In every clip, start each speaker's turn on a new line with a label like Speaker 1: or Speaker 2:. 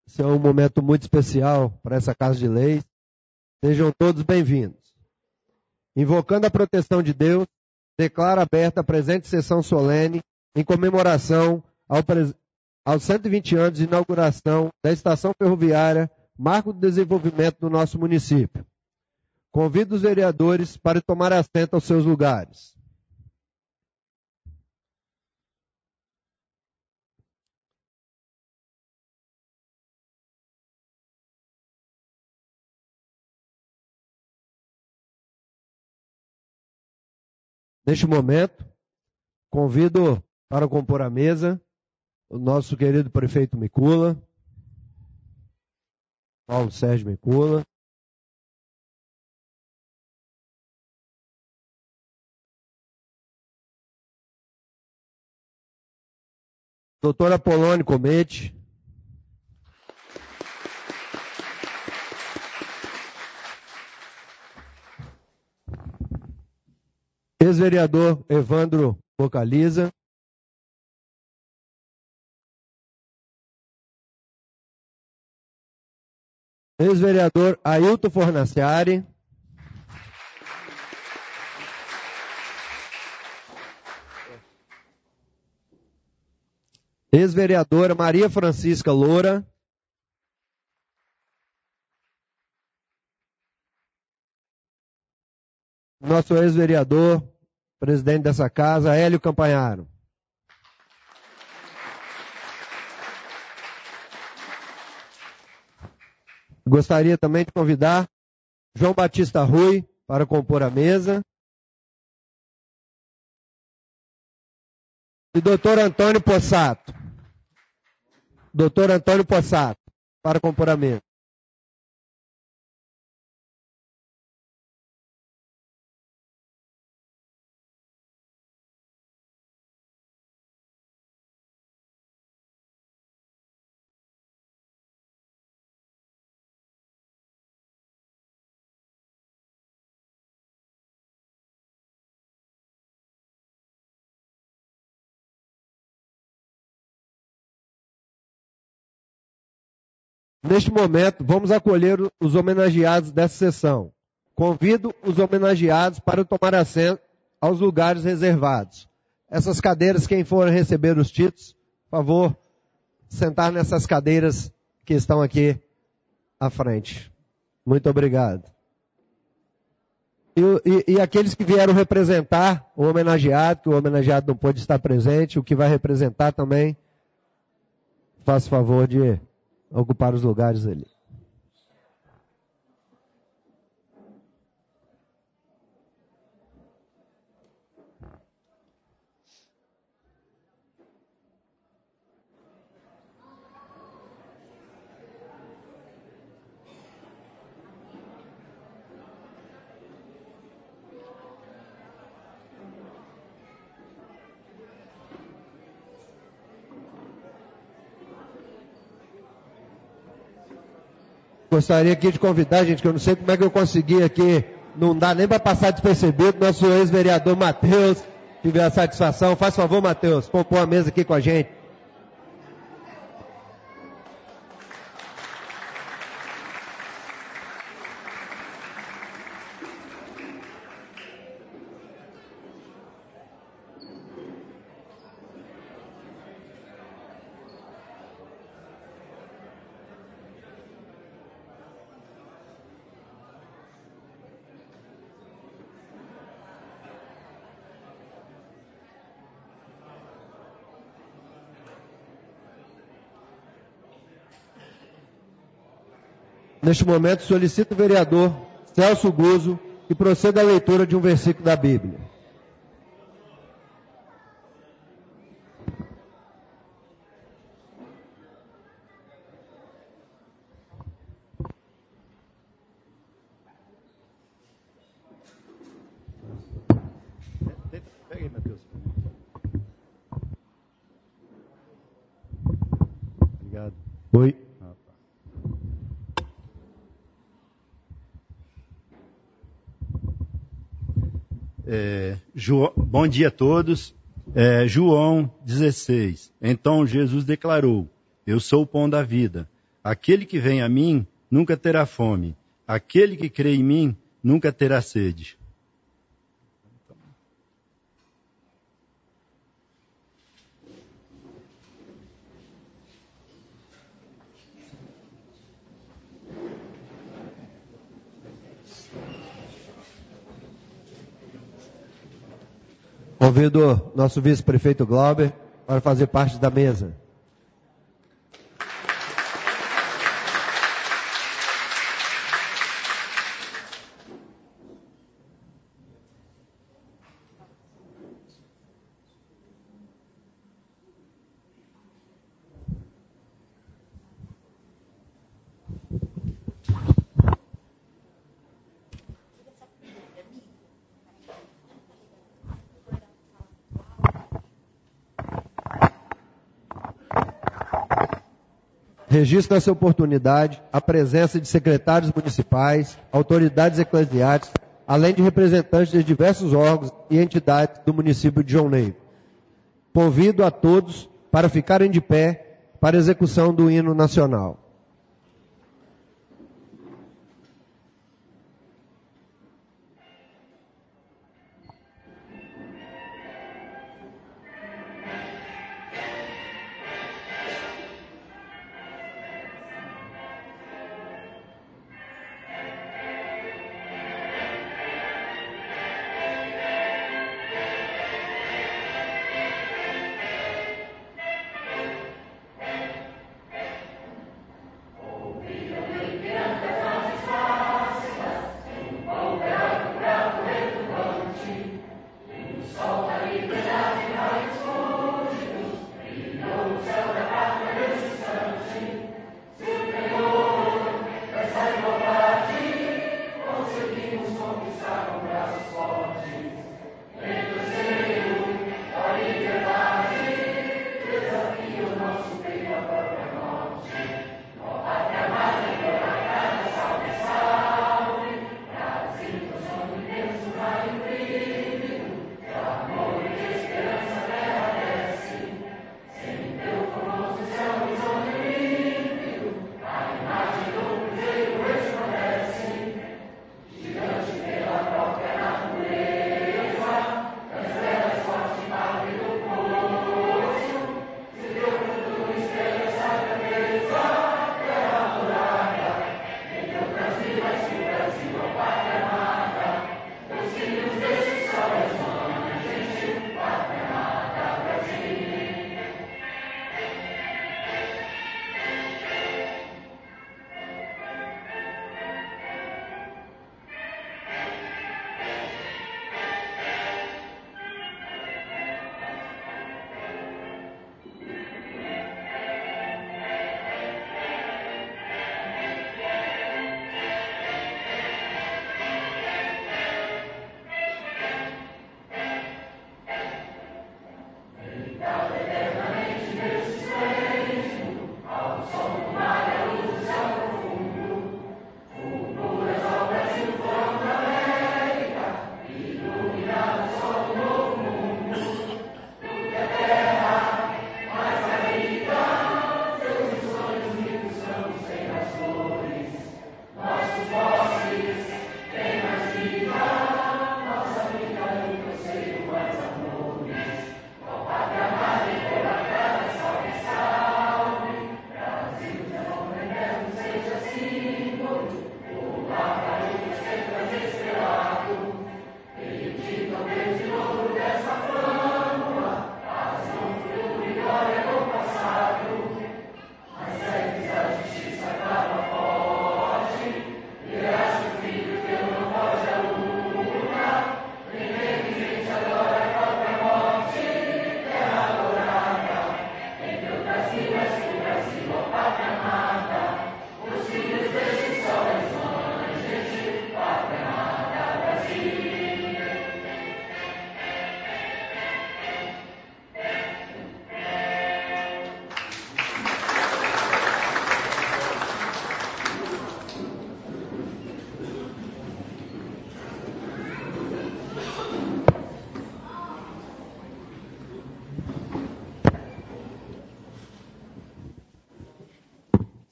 Speaker 1: Esse é um momento muito especial para essa Casa de Leis. Sejam todos bem-vindos. Invocando a proteção de Deus, declaro aberta a presente sessão solene em comemoração aos 120 anos de inauguração da Estação Ferroviária, marco do desenvolvimento do nosso município. Convido os vereadores para tomar assento aos seus lugares. Neste momento, convido para compor a mesa o nosso querido prefeito Micula, Paulo Sérgio Micula, doutor Apolônio Comete, ex-vereador Evandro Bocaliza, ex-vereador Ailton Fornaciari, ex-vereadora Maria Francisca Loura, nosso ex-vereador, presidente dessa casa, Hélio Campanharo. Gostaria também de convidar João Batista Rui para compor a mesa. E doutor Antônio Possato. Doutor Antônio Possato, para compor a mesa. Neste momento, vamos acolher os homenageados dessa sessão. Convido os homenageados para tomar assento aos lugares reservados. Essas cadeiras, quem for receber os títulos, por favor, sentar nessas cadeiras que estão aqui à frente. Muito obrigado. E aqueles que vieram representar o homenageado, que o homenageado não pôde estar presente, o que vai representar também, faça favor de ocupar os lugares ali. Gostaria aqui de convidar, gente, que eu não sei como é que eu consegui aqui, não dá nem para passar despercebido, nosso ex-vereador Matheus, tiver a satisfação. Faz favor, Matheus, compor a mesa aqui com a gente. Neste momento, solicito o vereador Celso Guzzo que proceda à leitura de um versículo da Bíblia. Pega aí, Matheus. Obrigado. Oi.
Speaker 2: Bom dia a todos. João 16. Então Jesus declarou: Eu sou o pão da vida. Aquele que vem a mim nunca terá fome. Aquele que crê em mim nunca terá sede.
Speaker 1: Convido nosso vice-prefeito Glauber para fazer parte da mesa. Registro nessa oportunidade a presença de secretários municipais, autoridades eclesiásticas, além de representantes de diversos órgãos e entidades do município de João Neiva. Convido a todos para ficarem de pé para a execução do hino nacional.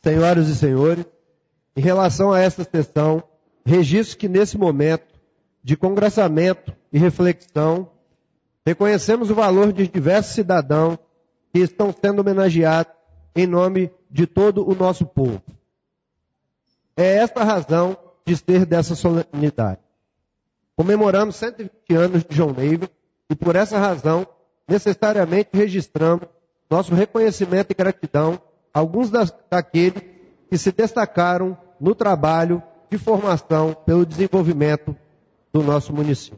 Speaker 1: senhoras e senhores, em relação a esta sessão, registro que nesse momento de congressamento e reflexão, reconhecemos o valor de diversos cidadãos que estão sendo homenageados em nome de todo o nosso povo. É esta a razão de ser dessa solenidade. Comemoramos 120 anos de João Neiva e por essa razão, necessariamente registramos nosso reconhecimento e gratidão a alguns daqueles que se destacaram no trabalho de formação pelo desenvolvimento do nosso município.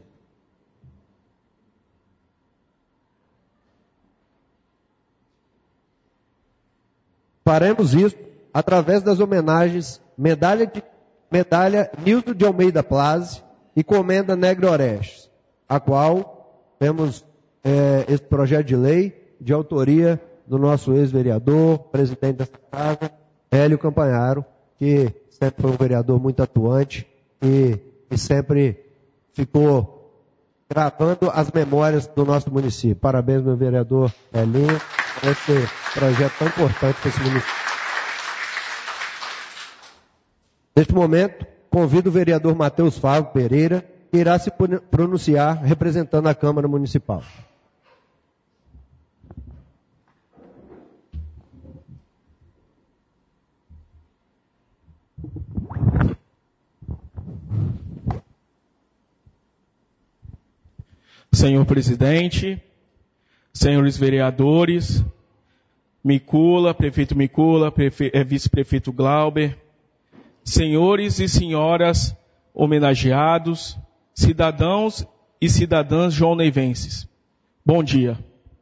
Speaker 1: Faremos isso através das homenagens medalha Nildo de Almeida Plase e Comenda Negro Orestes, a qual temos esse projeto de lei de autoria do nosso ex-vereador, presidente desta casa, Hélio Campanharo, que sempre foi um vereador muito atuante e sempre ficou gravando as memórias do nosso município. Parabéns, meu vereador Helinho, por esse projeto tão importante para esse município. Neste momento, convido o vereador Matheus Fábio Pereira, que irá se pronunciar representando a Câmara Municipal.
Speaker 3: Senhor presidente, senhores vereadores, Micula, prefeito Micula, vice-prefeito Glauber, senhores e senhoras homenageados, cidadãos e cidadãs joão-neivenses, bom dia.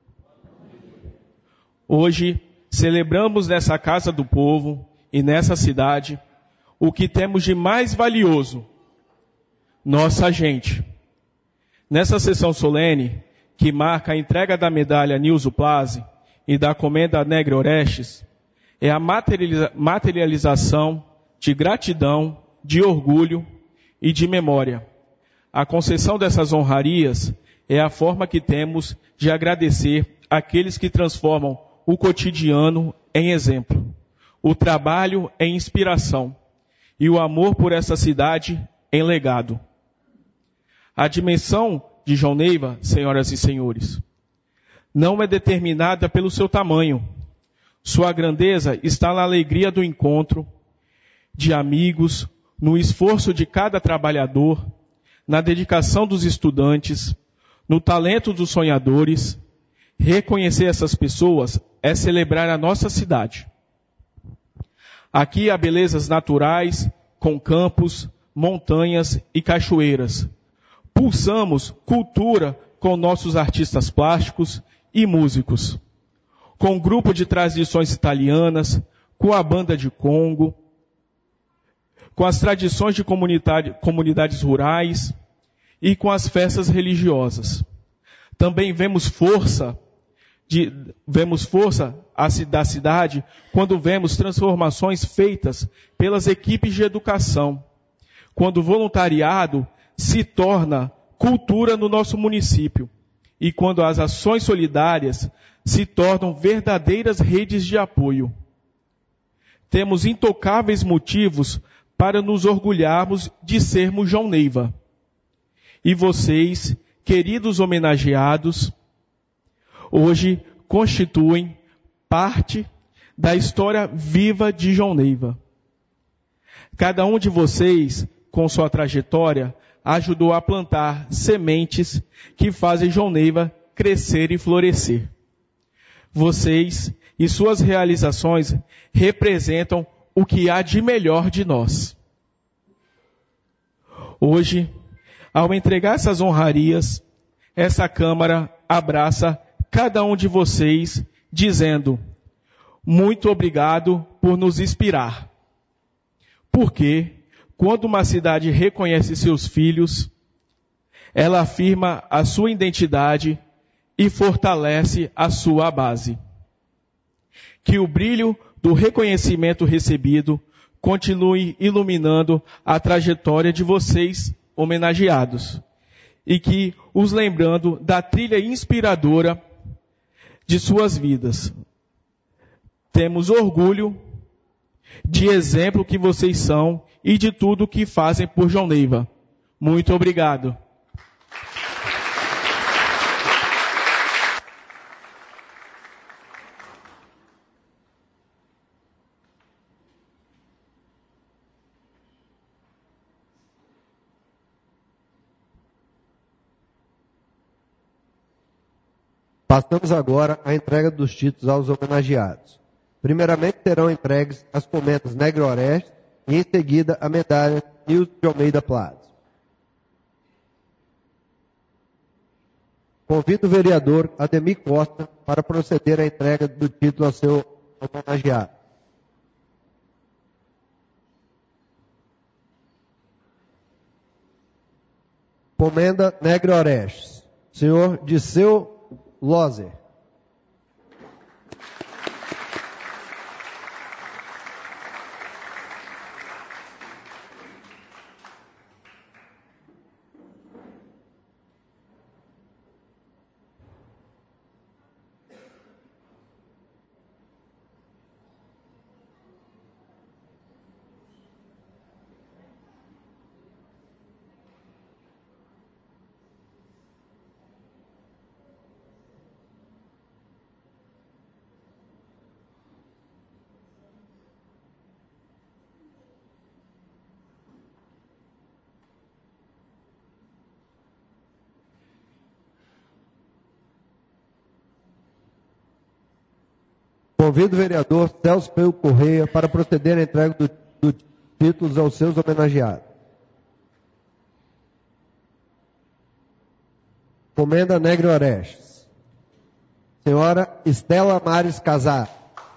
Speaker 3: Hoje celebramos nessa Casa do Povo e nessa cidade o que temos de mais valioso, nossa gente. Nessa sessão solene, que marca a entrega da medalha Nildo Plase e da Comenda Negro Orestes, é a materialização de gratidão, de orgulho e de memória. A concessão dessas honrarias é a forma que temos de agradecer aqueles que transformam o cotidiano em exemplo, o trabalho em inspiração e o amor por essa cidade em legado. A dimensão de João Neiva, senhoras e senhores, não é determinada pelo seu tamanho. Sua grandeza está na alegria do encontro de amigos, no esforço de cada trabalhador, na dedicação dos estudantes, no talento dos sonhadores. Reconhecer essas pessoas é celebrar a nossa cidade. Aqui há belezas naturais, com campos, montanhas e cachoeiras. Pulsamos cultura com nossos artistas plásticos e músicos. Com um grupo de tradições italianas, com a banda de Congo, com as tradições de comunidades rurais e com as festas religiosas. Também vemos força da cidade quando vemos transformações feitas pelas equipes de educação, quando o voluntariado se torna cultura no nosso município e quando as ações solidárias se tornam verdadeiras redes de apoio. Temos intocáveis motivos para nos orgulharmos de sermos João Neiva. E vocês, queridos homenageados, hoje constituem parte da história viva de João Neiva. Cada um de vocês, com sua trajetória, ajudou a plantar sementes que fazem João Neiva crescer e florescer. Vocês e suas realizações representam o que há de melhor de nós. Hoje, ao entregar essas honrarias, essa Câmara abraça cada um de vocês, dizendo: muito obrigado por nos inspirar. Porque, quando uma cidade reconhece seus filhos, ela afirma a sua identidade e fortalece a sua base. Que o brilho do reconhecimento recebido continue iluminando a trajetória de vocês, homenageados, e que os lembrando da trilha inspiradora de suas vidas. Temos orgulho de exemplo que vocês são e de tudo que fazem por João Neiva. Muito obrigado.
Speaker 1: Passamos agora à entrega dos títulos aos homenageados. Primeiramente serão entregues as comentas Negro Orestes e em seguida a medalha Nilson de Almeida Plaza. Convido o vereador Ademir Costa para proceder à entrega do título ao seu homenageado. Comenda Negro Orestes, senhor Disseu Lozer. Convido o vereador Celso Peu Correia para proceder à entrega dos títulos aos seus homenageados. Comenda Negro Orestes. Senhora Estela Mares Casar.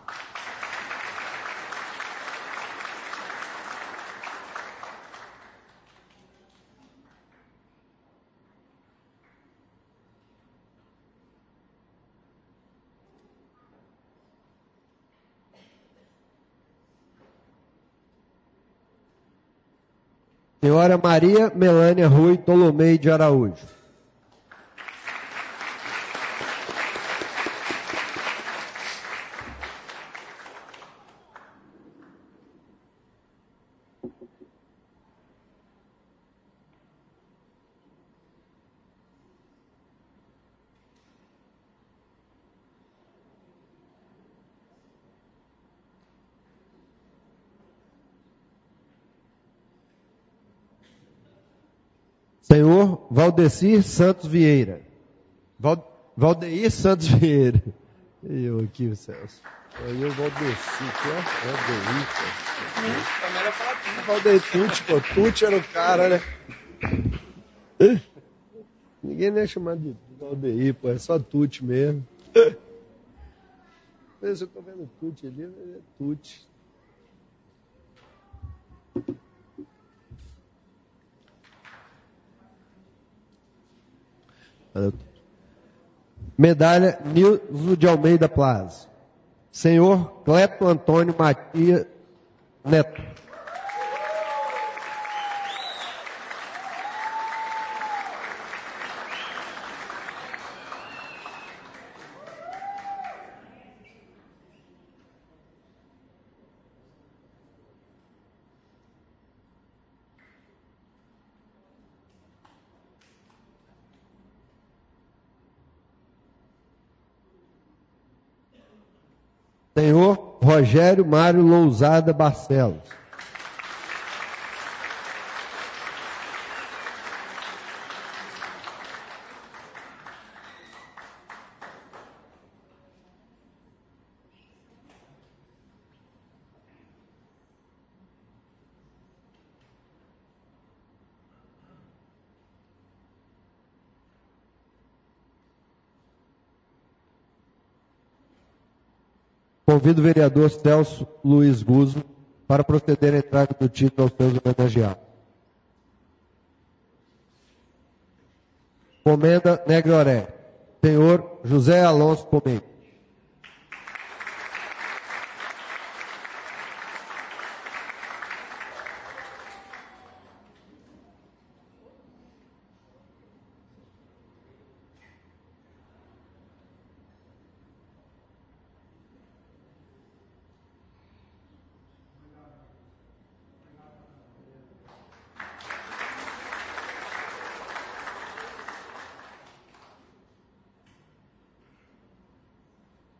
Speaker 1: Senhora Maria Melânia Rui Tolomei de Araújo. Senhor Valdecir Santos Vieira. Valdeir Santos Vieira. E eu aqui, Celso. Aí eu Valdecir, que é Valdeir.
Speaker 4: Também era falar tudo.
Speaker 1: Valdeir Tucci, pô. Tucci era o cara, né? Ninguém nem é chamado de Valdeir, pô. É só Tucci mesmo. Mas eu tô vendo Tucci ali, é Tucci. Medalha Nilson de Almeida Plaza. Senhor Cleto Antônio Matias Neto. Senhor Rogério Mário Lousada Barcelos. Convido o vereador Celso Luiz Guzzo para proceder à entrega do título aos seus homenageados. Comenda Negro Oré. Senhor José Alonso Pomei.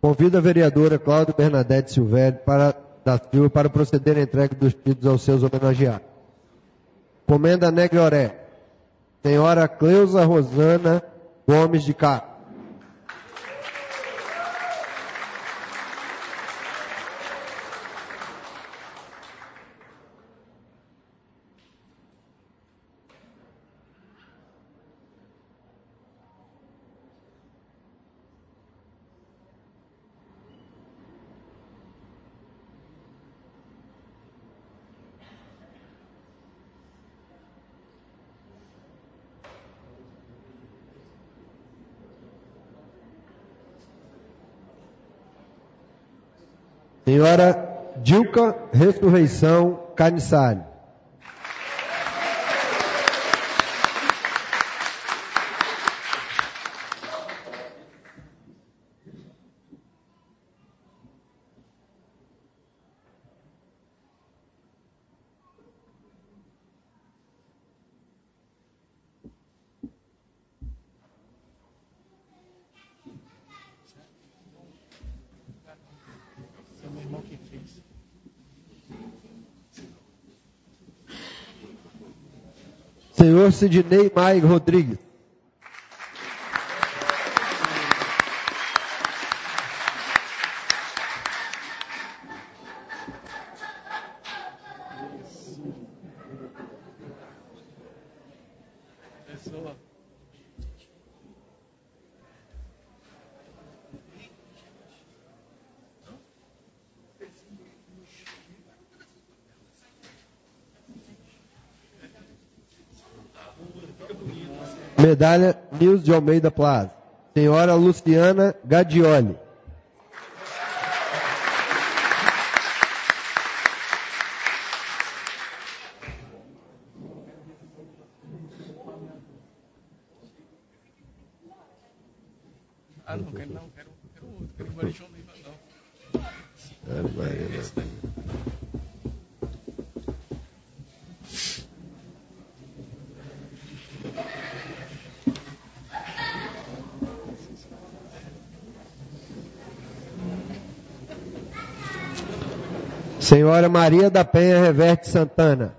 Speaker 1: Convido a vereadora Cláudia Bernadette Silvério da Silva para proceder à entrega dos títulos aos seus homenageados. Comenda Negroré, senhora Cleusa Rosana Gomes de Castro. Senhora Dilca Ressurreição Canissari. Senhor Sidney Maia Rodrigues. Medalha Nils de Almeida Plaza. Senhora Luciana Gadioli.
Speaker 4: Não quero não, quero outro, quero o Marijão não.
Speaker 1: Senhora Maria da Penha Reverte Santana.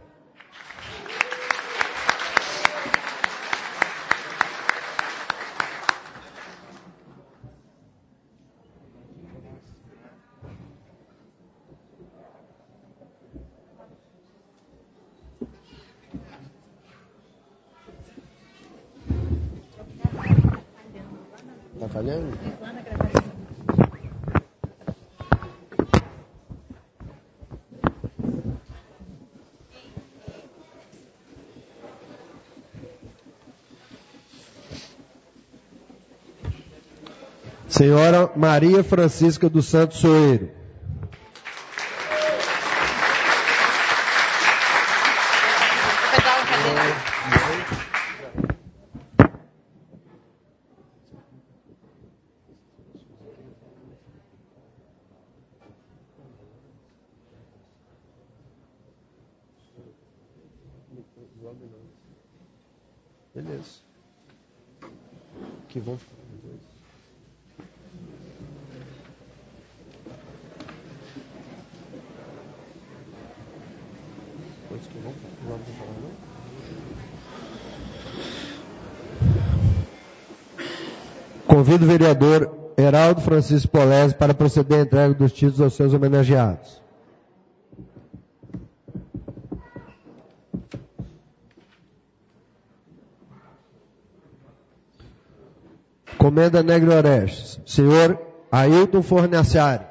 Speaker 1: Tá falhando? Senhora Maria Francisca dos Santos Soeiro. Beleza. Que bom. Convido o vereador Heraldo Francisco Polese para proceder à entrega dos títulos aos seus homenageados. Comenda Negro Orestes, senhor Ailton Fornaciari.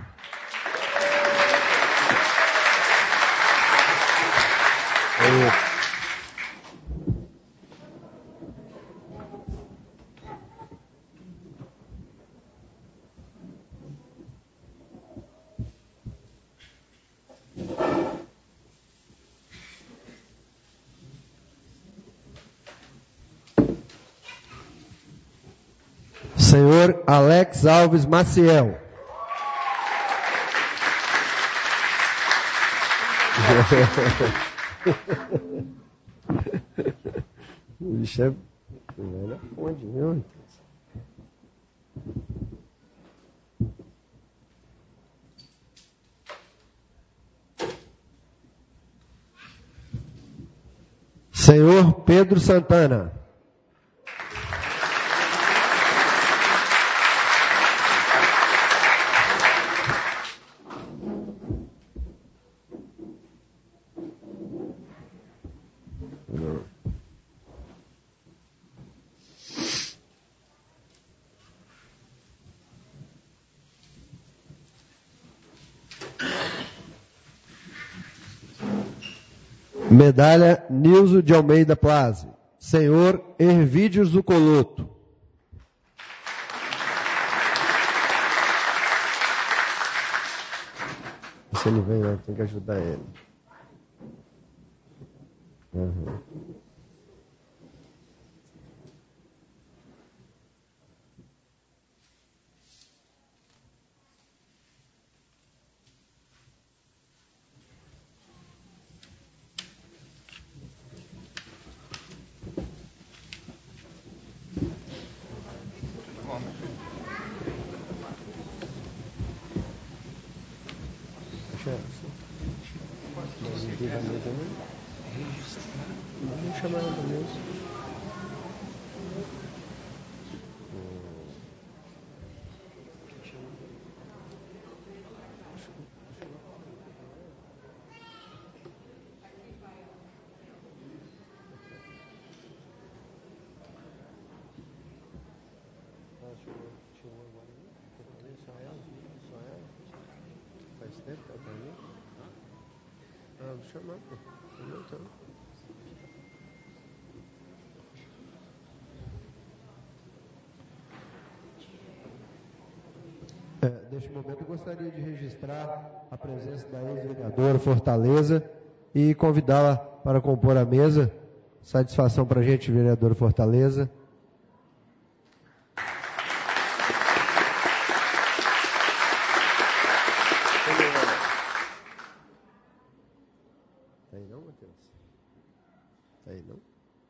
Speaker 1: Senhor Alex Alves Maciel. O bicho é velho, onde, viu? Senhor Pedro Santana. Medalha Nilson de Almeida Plaze. Senhor Hervídios do Coloto. Se ele vem, né? Tem que ajudar ele. Uhum. Vamos chamar ela mesmo. Faz tempo que ela tá aí? Ah, vou chamar, pô. Então. Neste momento eu gostaria de registrar a presença da ex-vereadora Fortaleza e convidá-la para compor a mesa. Satisfação para a gente, vereadora Fortaleza. Tá aí não, Matheus? Tá aí não?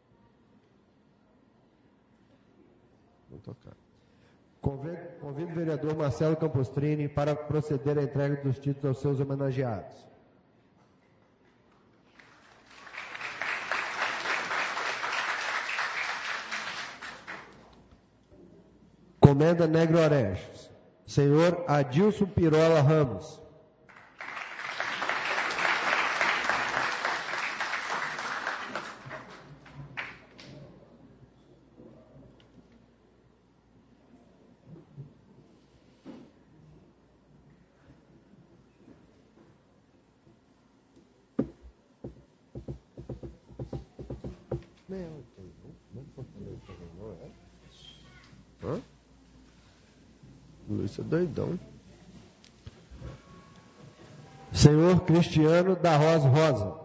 Speaker 1: Vou tocar. Convido o vereador Marcelo Campostrini para proceder à entrega dos títulos aos seus homenageados. Comenda Negro Orestes. Senhor Adilson Pirola Ramos. Luiz é doidão. Senhor Cristiano da Rosa.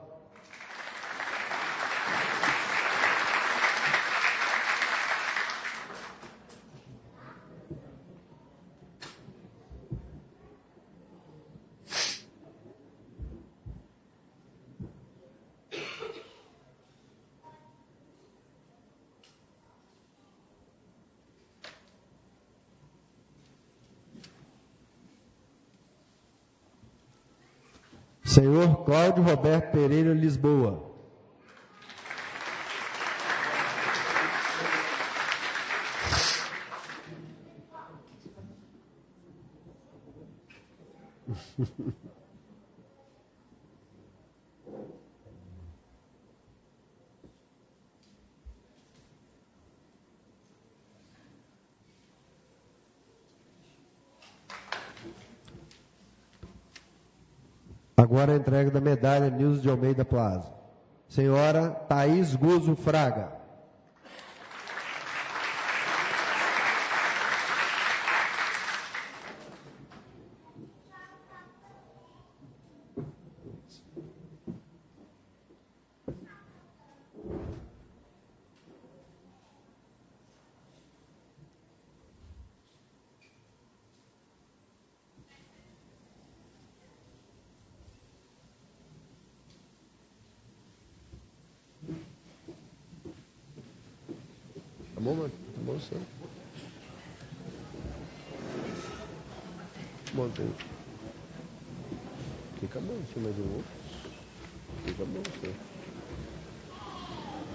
Speaker 1: Senhor Cláudio Roberto Pereira Lisboa. Agora a entrega da medalha Nilson de Almeida Plaza. Senhora Thaís Guzo Fraga. Tá bom, mano? Tá bom, senhor. Bom, tem. Fica bom em cima de novo. Fica bom, senhor.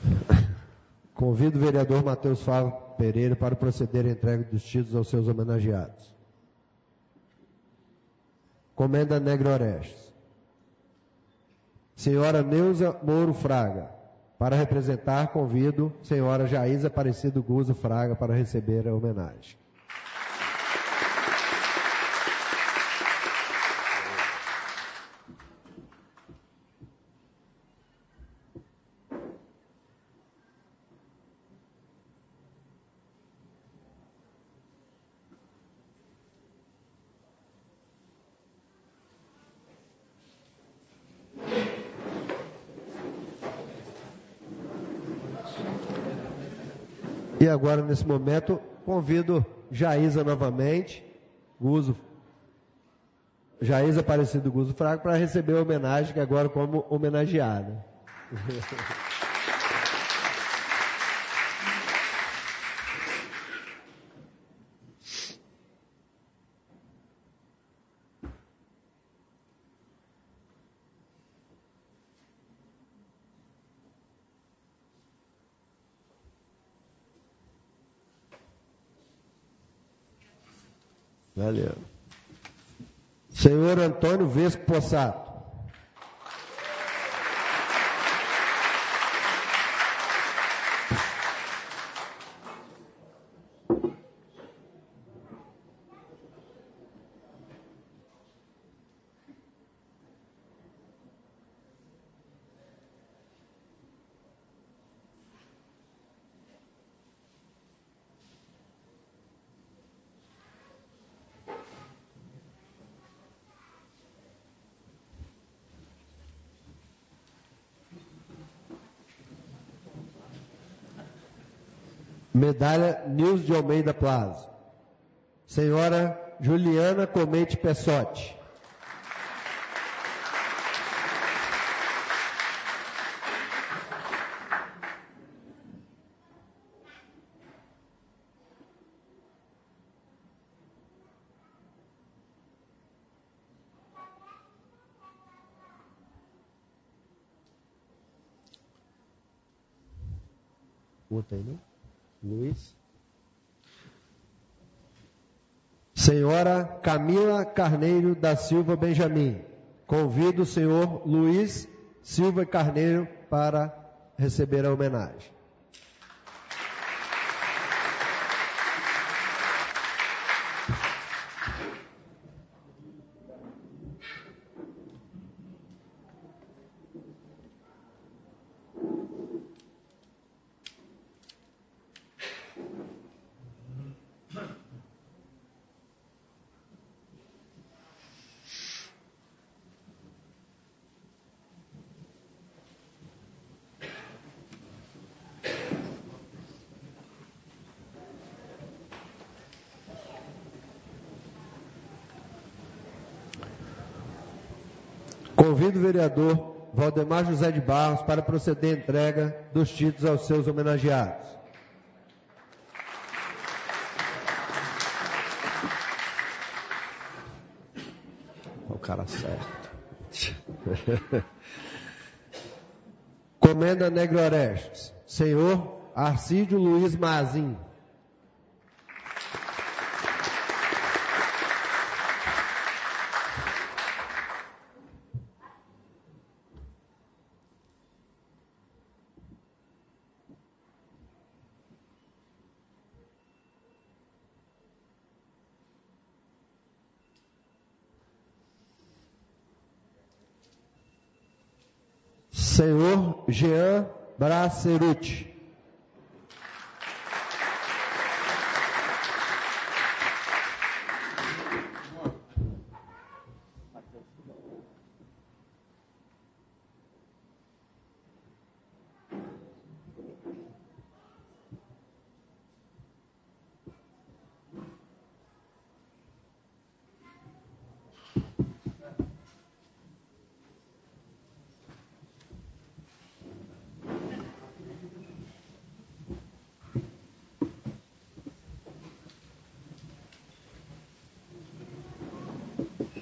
Speaker 1: Convido o vereador Matheus Fávaro Pereira para proceder à entrega dos títulos aos seus homenageados. Comenda Negro Orestes. Senhora Neuza Moro Fraga. Para representar, convido senhora Jaísa Aparecido Guza Fraga para receber a homenagem. E agora, nesse momento, convido Jaísa novamente, Jaísa Aparecido Guzo Fraga, para receber a homenagem, que agora como homenageada. Valeu. Senhor Antônio Vesco Possato. Medalha Nils de Almeida Plaza. Senhora Juliana Comete Pessotti. Bota aí, né? Luiz. Senhora Camila Carneiro da Silva Benjamin. Convido o senhor Luiz Silva Carneiro para receber a homenagem. Convido o vereador Valdemar José de Barros para proceder à entrega dos títulos aos seus homenageados. O cara certo. Comenda Negro Orestes. Senhor Arcídio Luiz Mazin. Senhor Jean Braceruti.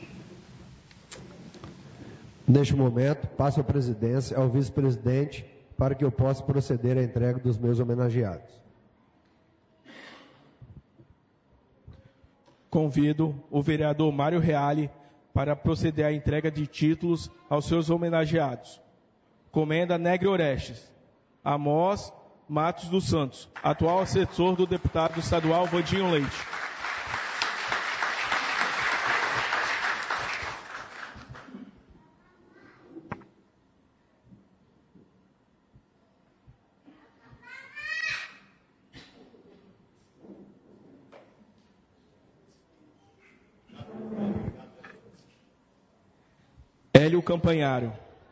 Speaker 1: Neste momento, passo a presidência ao vice-presidente para que eu possa proceder à entrega dos meus homenageados.
Speaker 3: Convido o vereador Mário Reale para proceder à entrega de títulos aos seus homenageados. Comenda Negre Orestes, Amós Matos dos Santos, atual assessor do deputado estadual Vandinho Leite. Hélio Campanharo.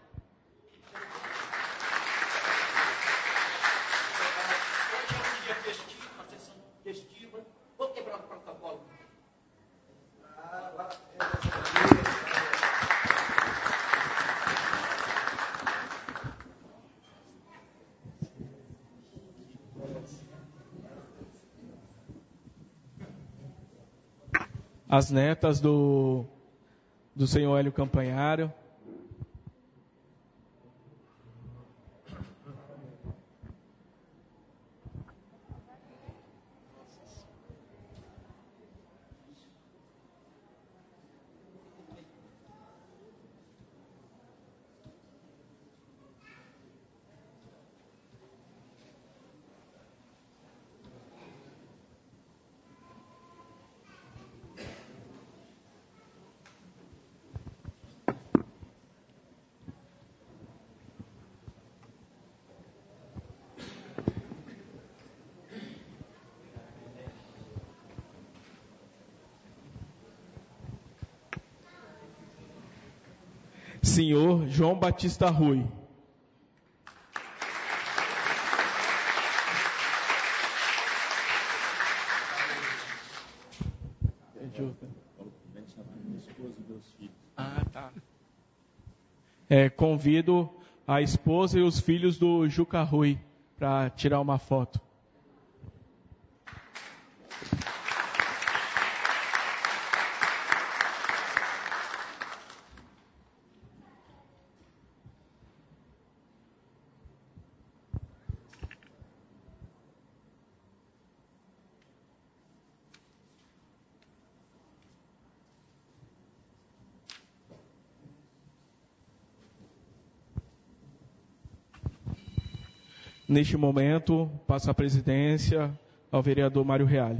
Speaker 5: Vou quebrar o protocolo.
Speaker 3: As netas do senhor Hélio Campanharo. Senhor João Batista Rui. Tá. Convido a esposa e os filhos do Juca Rui para tirar uma foto. Neste momento, passo a presidência ao vereador Mário Reale.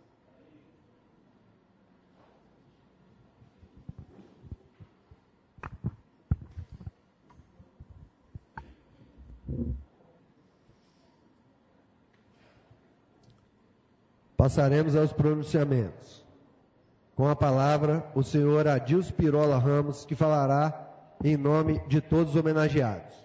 Speaker 1: Passaremos aos pronunciamentos. Com a palavra, o senhor Adilson Pirola Ramos, que falará em nome de todos os homenageados.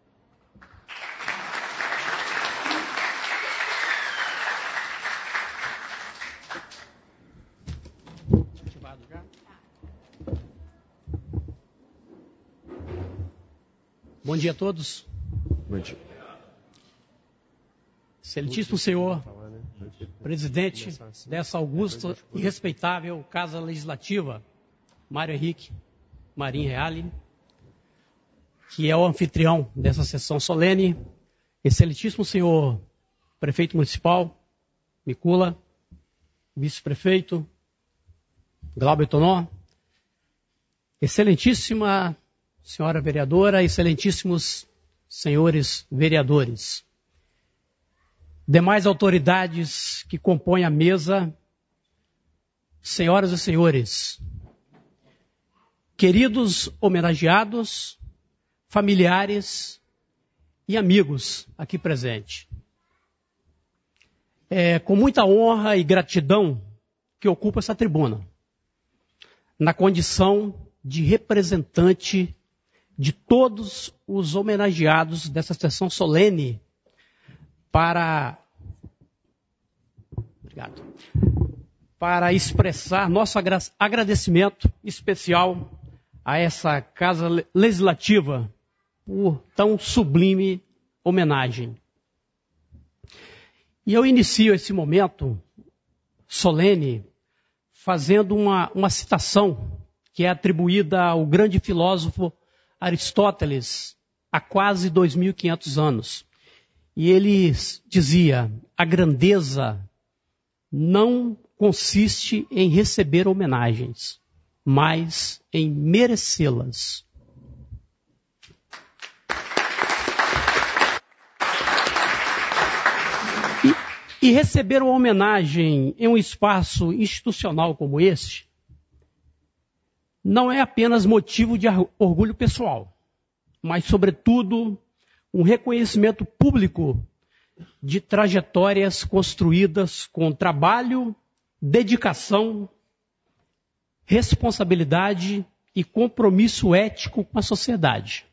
Speaker 6: Bom dia a todos.
Speaker 1: Bom dia.
Speaker 6: Excelentíssimo senhor presidente dessa augusta e respeitável Casa Legislativa, Mário Henrique Marinho Reale, que é o anfitrião dessa sessão solene, excelentíssimo senhor prefeito municipal, Micula, vice-prefeito, Glauber Tonó, excelentíssima senhora vereadora, excelentíssimos senhores vereadores, demais autoridades que compõem a mesa, senhoras e senhores, queridos homenageados, familiares e amigos aqui presentes. É com muita honra e gratidão que ocupo essa tribuna, na condição de representante de todos os homenageados dessa sessão solene para expressar nosso agradecimento especial a essa Casa Legislativa por tão sublime homenagem. E eu inicio esse momento solene fazendo uma citação que é atribuída ao grande filósofo Aristóteles, há quase 2.500 anos. E ele dizia: a grandeza não consiste em receber homenagens, mas em merecê-las. E receber uma homenagem em um espaço institucional como este não é apenas motivo de orgulho pessoal, mas, sobretudo, um reconhecimento público de trajetórias construídas com trabalho, dedicação, responsabilidade e compromisso ético com a sociedade.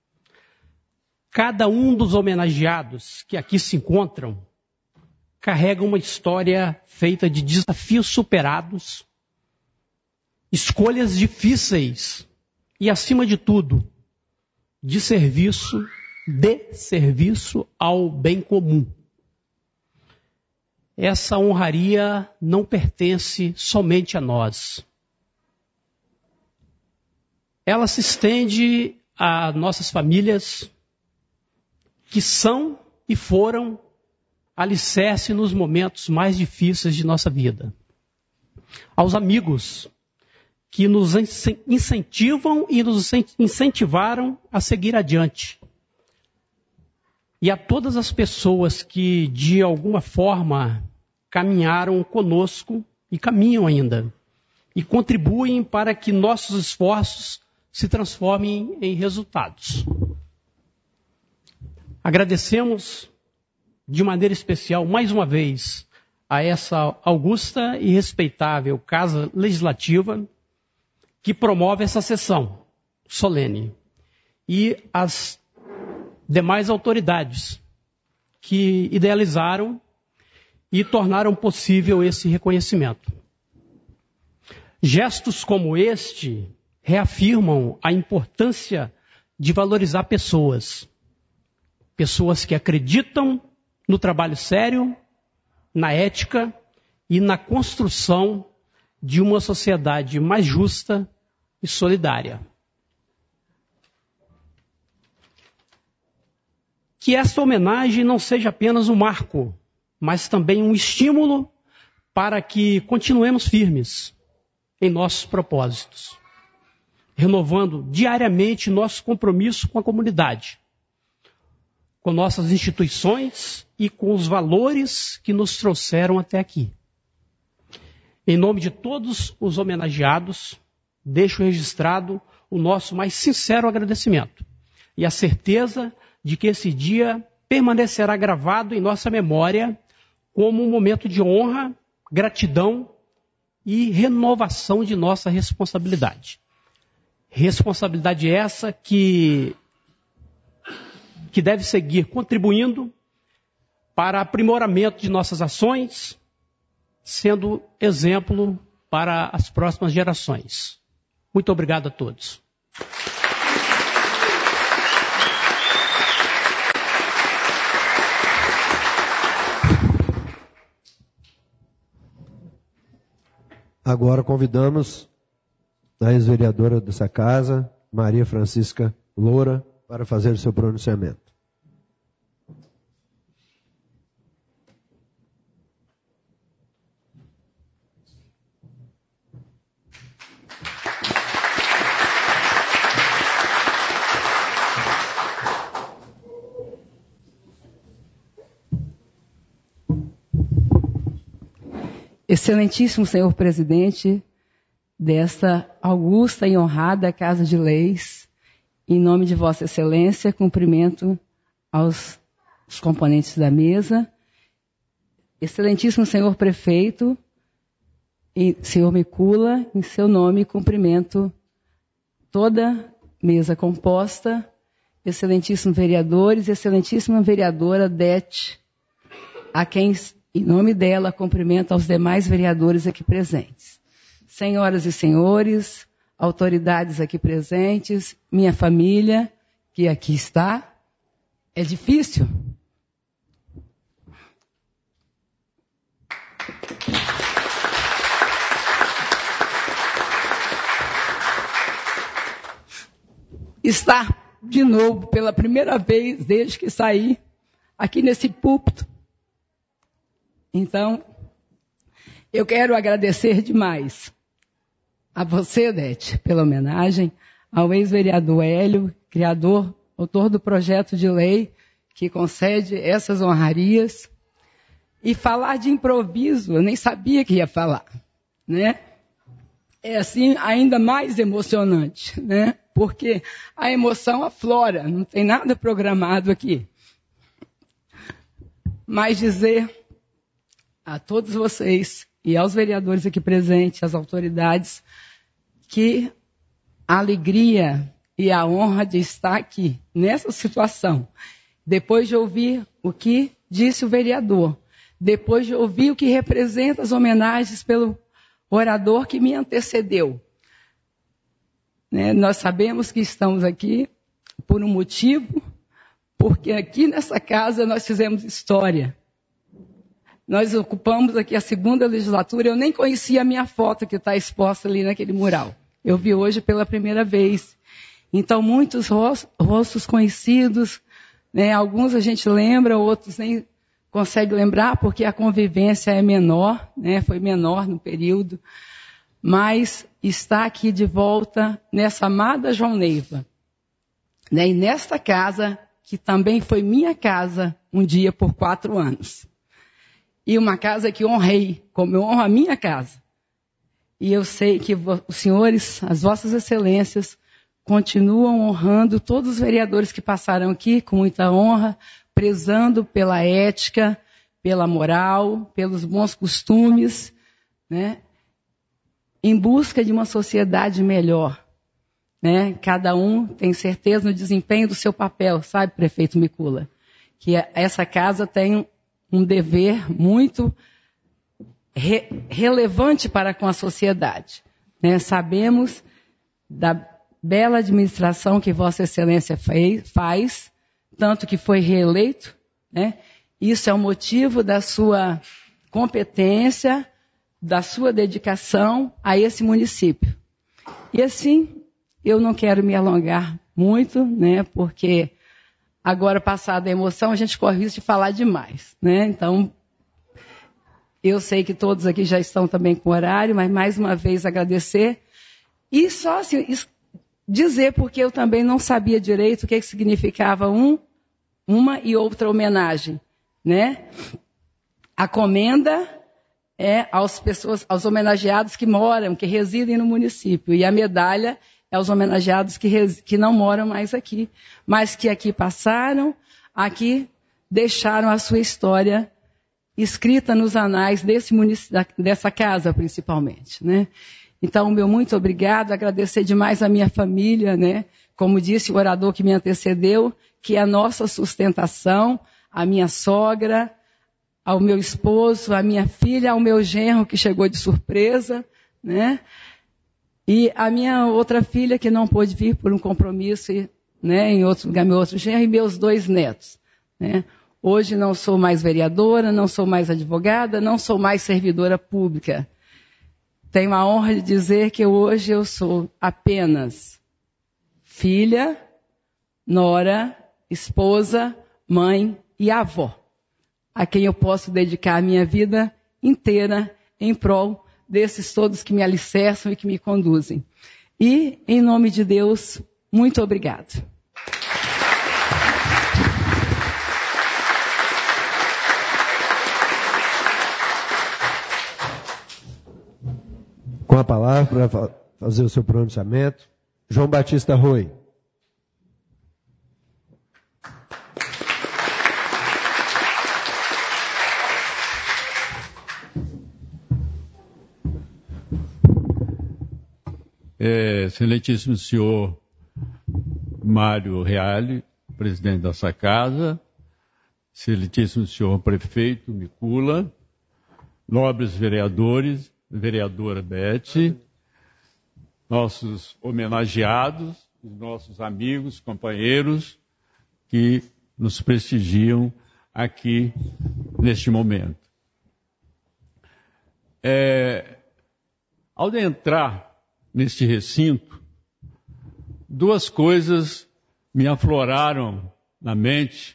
Speaker 6: Cada um dos homenageados que aqui se encontram carrega uma história feita de desafios superados, escolhas difíceis e, acima de tudo, de serviço ao bem comum. Essa honraria não pertence somente a nós. Ela se estende a nossas famílias, que são e foram alicerce nos momentos mais difíceis de nossa vida. Aos amigos que nos incentivam e nos incentivaram a seguir adiante. E a todas as pessoas que, de alguma forma, caminharam conosco e caminham ainda. E contribuem para que nossos esforços se transformem em resultados. Agradecemos de maneira especial, mais uma vez, a essa augusta e respeitável Casa Legislativa que promove essa sessão solene e as demais autoridades que idealizaram e tornaram possível esse reconhecimento. Gestos como este reafirmam a importância de valorizar pessoas que acreditam no trabalho sério, na ética e na construção de uma sociedade mais justa e solidária. Que esta homenagem não seja apenas um marco, mas também um estímulo para que continuemos firmes em nossos propósitos, renovando diariamente nosso compromisso com a comunidade, com nossas instituições e com os valores que nos trouxeram até aqui. Em nome de todos os homenageados, deixo registrado o nosso mais sincero agradecimento e a certeza de que esse dia permanecerá gravado em nossa memória como um momento de honra, gratidão e renovação de nossa responsabilidade. Responsabilidade essa que deve seguir contribuindo para aprimoramento de nossas ações, sendo exemplo para as próximas gerações. Muito obrigado a todos.
Speaker 1: Agora convidamos a ex-vereadora dessa casa, Maria Francisca Loura, para fazer o seu pronunciamento.
Speaker 5: Excelentíssimo senhor presidente desta augusta e honrada Casa de Leis, em nome de Vossa Excelência, cumprimento aos componentes da mesa. Excelentíssimo senhor prefeito, e senhor Micula, em seu nome, cumprimento toda mesa composta, excelentíssimos vereadores, excelentíssima vereadora Dete, a quem, em nome dela, cumprimento aos demais vereadores aqui presentes. Senhoras e senhores, autoridades aqui presentes, minha família, que aqui está. É difícil? Estar de novo, pela primeira vez desde que saí aqui nesse púlpito. Então, eu quero agradecer demais a você, Odete, pela homenagem, ao ex-vereador Hélio, criador, autor do projeto de lei que concede essas honrarias. E falar de improviso, eu nem sabia que ia falar, né? É assim, ainda mais emocionante, né? Porque a emoção aflora, não tem nada programado aqui. Mas dizer a todos vocês e aos vereadores aqui presentes, às autoridades, que a alegria e a honra de estar aqui, nessa situação, depois de ouvir o que disse o vereador, depois de ouvir o que representa as homenagens pelo orador que me antecedeu. Né? Nós sabemos que estamos aqui por um motivo, porque aqui nessa casa nós fizemos história. Nós ocupamos aqui a 2ª legislatura, eu nem conhecia a minha foto que está exposta ali naquele mural. Eu vi hoje pela primeira vez. Então, muitos rostos conhecidos, né? Alguns a gente lembra, outros nem consegue lembrar, porque a convivência é menor, né? Foi menor no período. Mas está aqui de volta nessa amada João Neiva, né? E nesta casa, que também foi minha casa um dia por 4 anos. E uma casa que honrei, como eu honro a minha casa. E eu sei que os senhores, as vossas excelências, continuam honrando todos os vereadores que passaram aqui com muita honra, prezando pela ética, pela moral, pelos bons costumes, né? Em busca de uma sociedade melhor, né? Cada um tem certeza no desempenho do seu papel, sabe, prefeito Micula? Que essa casa tem um dever muito relevante para com a sociedade, né? Sabemos da bela administração que Vossa Excelência faz, tanto que foi reeleito, né? Isso é o motivo da sua competência, da sua dedicação a esse município. E assim, eu não quero me alongar muito, né? Porque agora, passada a emoção, a gente corre o risco de falar demais, né? Então, eu sei que todos aqui já estão também com horário, mas mais uma vez agradecer. E só assim, dizer, porque eu também não sabia direito o que significava uma e outra homenagem, né? A comenda é aos homenageados que moram, que residem no município. E a medalha é aos homenageados que não moram mais aqui, mas que aqui passaram, aqui deixaram a sua história escrita nos anais dessa casa, principalmente, né? Então, meu muito obrigado, agradecer demais a minha família, né? Como disse o orador que me antecedeu, que é a nossa sustentação, a minha sogra, ao meu esposo, a minha filha, ao meu genro que chegou de surpresa, né? E a minha outra filha que não pôde vir por um compromisso, né, em outro lugar, meu outro genro, e meus 2 netos, né? Hoje não sou mais vereadora, não sou mais advogada, não sou mais servidora pública. Tenho a honra de dizer que hoje eu sou apenas filha, nora, esposa, mãe e avó, a quem eu posso dedicar a minha vida inteira em prol desses todos que me alicerçam e que me conduzem. E, em nome de Deus, muito obrigado.
Speaker 1: Com a palavra para fazer o seu pronunciamento, João Batista Rui.
Speaker 2: Excelentíssimo senhor Mário Reale, presidente dessa casa, excelentíssimo senhor prefeito Micula, nobres vereadores, vereadora Beth, nossos homenageados, nossos amigos, companheiros que nos prestigiam aqui neste momento. Ao entrar neste recinto, 2 coisas
Speaker 7: me afloraram na mente,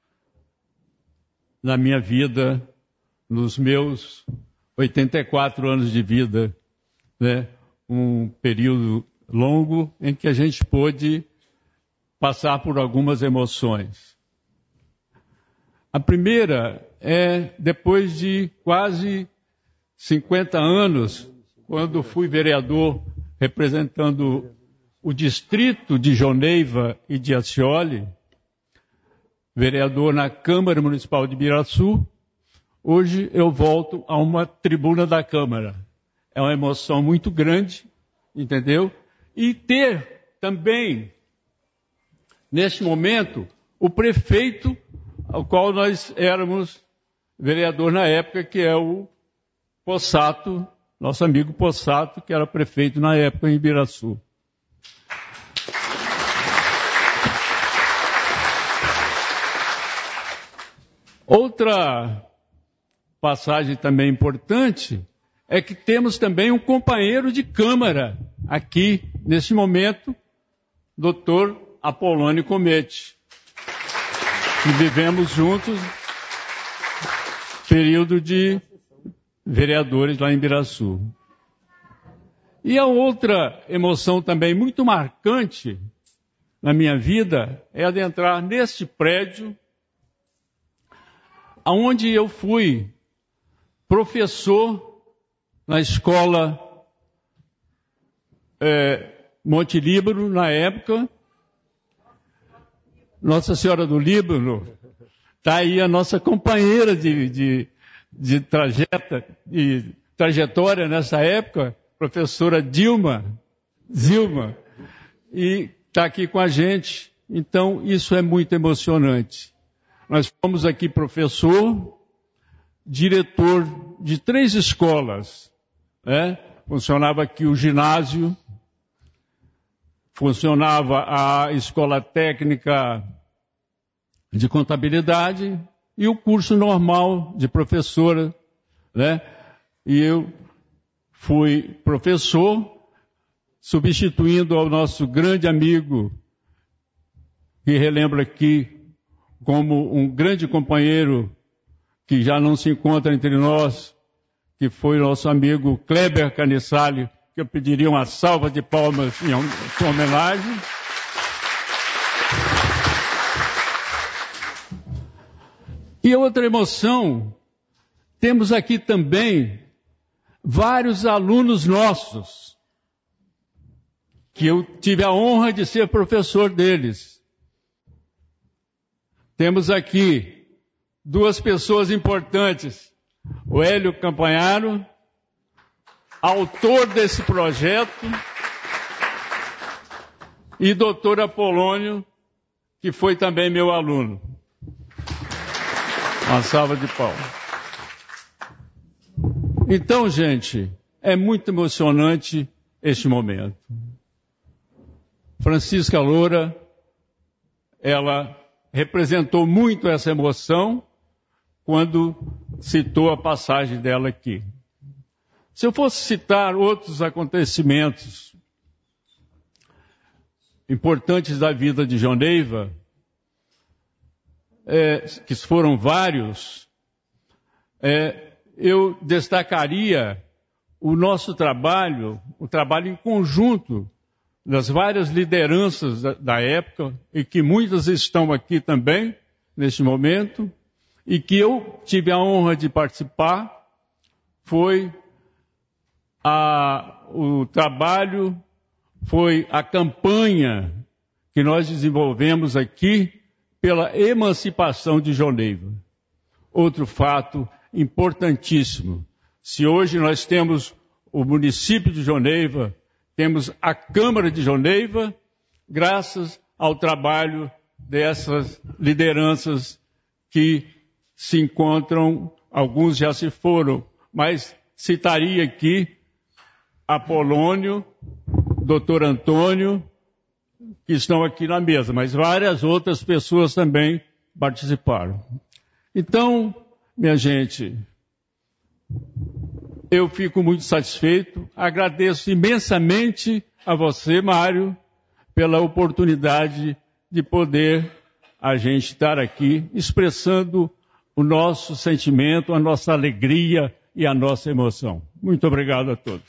Speaker 7: na minha vida, nos meus 84 anos de vida, né? Um período longo em que a gente pôde passar por algumas emoções. A primeira é depois de quase 50 anos, quando fui vereador representando o distrito de Joneiva e de Ascioli, vereador na Câmara Municipal de Ibiraçu, hoje eu volto a uma tribuna da Câmara. É uma emoção muito grande, entendeu? E ter também, neste momento, o prefeito ao qual nós éramos vereador na época, que é o Possato, nosso amigo Possato, que era prefeito na época em Ibiraçu. Outra passagem também importante é que temos também um companheiro de Câmara aqui, nesse momento, Dr. Apolônio Comete, que vivemos juntos período de vereadores lá em Ibiraçu. E a outra emoção também muito marcante na minha vida é adentrar neste prédio onde eu fui professor na escola Monte Líbano, na época. Nossa Senhora do Líbano, está aí a nossa companheira de trajetória nessa época, professora Zilma, e está aqui com a gente. Então, isso é muito emocionante. Nós fomos aqui professor, diretor de 3 escolas, né? Funcionava aqui o ginásio, funcionava a escola técnica de contabilidade e o curso normal de professora, né? E eu fui professor, substituindo ao nosso grande amigo, que relembro aqui como um grande companheiro que já não se encontra entre nós, que foi nosso amigo Kleber Canissali, que eu pediria uma salva de palmas em sua homenagem. E outra emoção, temos aqui também vários alunos nossos, que eu tive a honra de ser professor deles. Temos aqui 2 pessoas importantes, o Hélio Campanharo, autor desse projeto, e doutor Apolônio, que foi também meu aluno. Uma salva de palmas. Então, gente, é muito emocionante este momento. Francisca Loura, ela representou muito essa emoção quando citou a passagem dela aqui. Se eu fosse citar outros acontecimentos importantes da vida de Joneiva, que foram vários, eu destacaria o nosso trabalho, o trabalho em conjunto das várias lideranças da época, e que muitas estão aqui também, neste momento, e que eu tive a honra de participar, foi o trabalho, foi a campanha que nós desenvolvemos aqui pela emancipação de Joneiva. Outro fato importantíssimo. Se hoje nós temos o município de Joneiva, temos a Câmara de Joneiva, graças ao trabalho dessas lideranças que se encontram, alguns já se foram, mas citaria aqui Apolônio, doutor Antônio, que estão aqui na mesa, mas várias outras pessoas também participaram. Então, minha gente, eu fico muito satisfeito, agradeço imensamente a você, Mário, pela oportunidade de poder a gente estar aqui expressando o nosso sentimento, a nossa alegria e a nossa emoção. Muito obrigado a todos.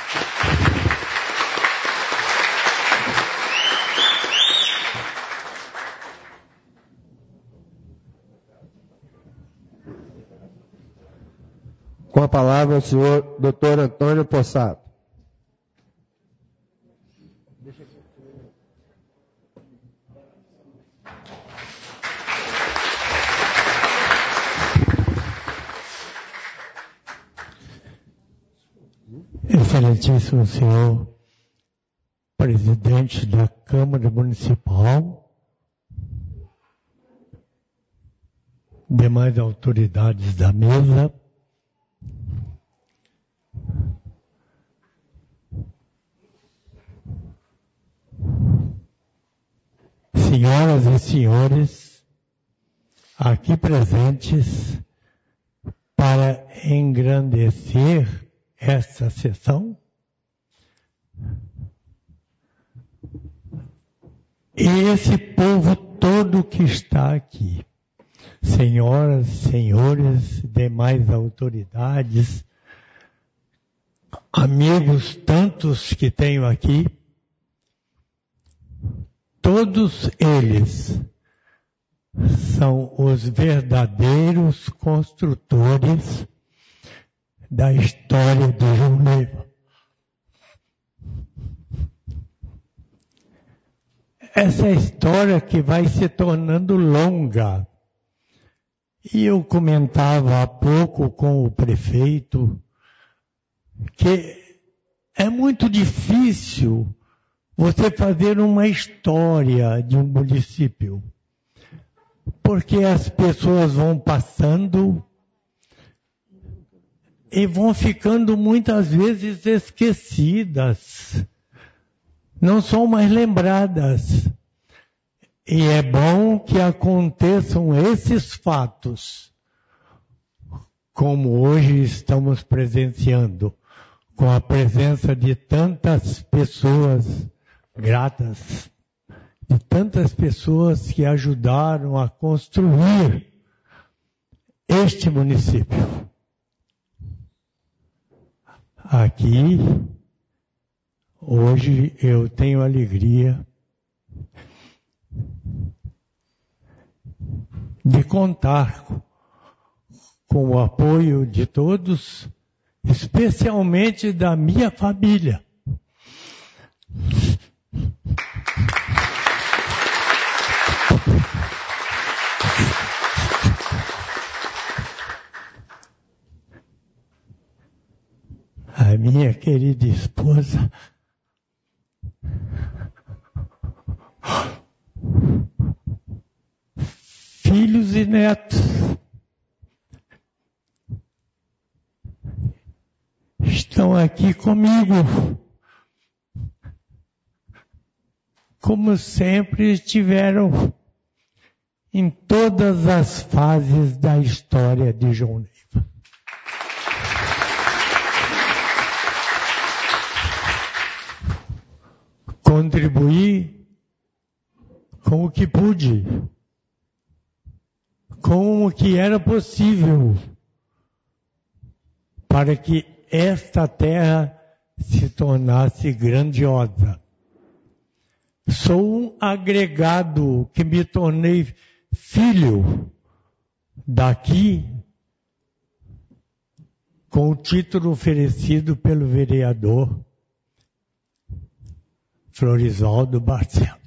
Speaker 1: Com a palavra o senhor Dr. Antônio Possato.
Speaker 8: Excelentíssimo senhor presidente da Câmara Municipal, demais autoridades da mesa, senhoras e senhores aqui presentes, para engrandecer esta sessão e esse povo todo que está aqui, senhoras, senhores, demais autoridades, amigos tantos que tenho aqui, todos eles são os verdadeiros construtores da história de João Neiva. Essa história que vai se tornando longa. E eu comentava há pouco com o prefeito que é muito difícil você fazer uma história de um município, porque as pessoas vão passando e vão ficando muitas vezes esquecidas, não são mais lembradas. E é bom que aconteçam esses fatos, como hoje estamos presenciando, com a presença de tantas pessoas gratas, de tantas pessoas que ajudaram a construir este município. Aqui, hoje, eu tenho alegria de contar com o apoio de todos, especialmente da minha família. A minha querida esposa, filhos e netos, estão aqui comigo, como sempre estiveram em todas as fases da história de João Neiva. Contribuí com o que pude, com o que era possível, para que esta terra se tornasse grandiosa. Sou um agregado que me tornei filho daqui, com o título oferecido pelo vereador Florisvaldo Barcelos.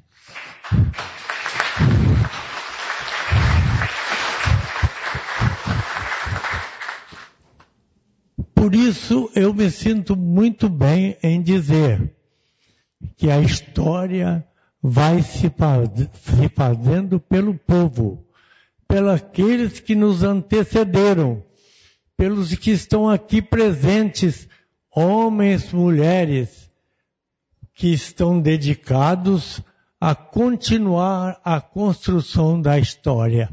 Speaker 8: Por isso eu me sinto muito bem em dizer que a história vai se fazendo pelo povo, pelos aqueles que nos antecederam, pelos que estão aqui presentes, homens, mulheres, que estão dedicados a continuar a construção da história.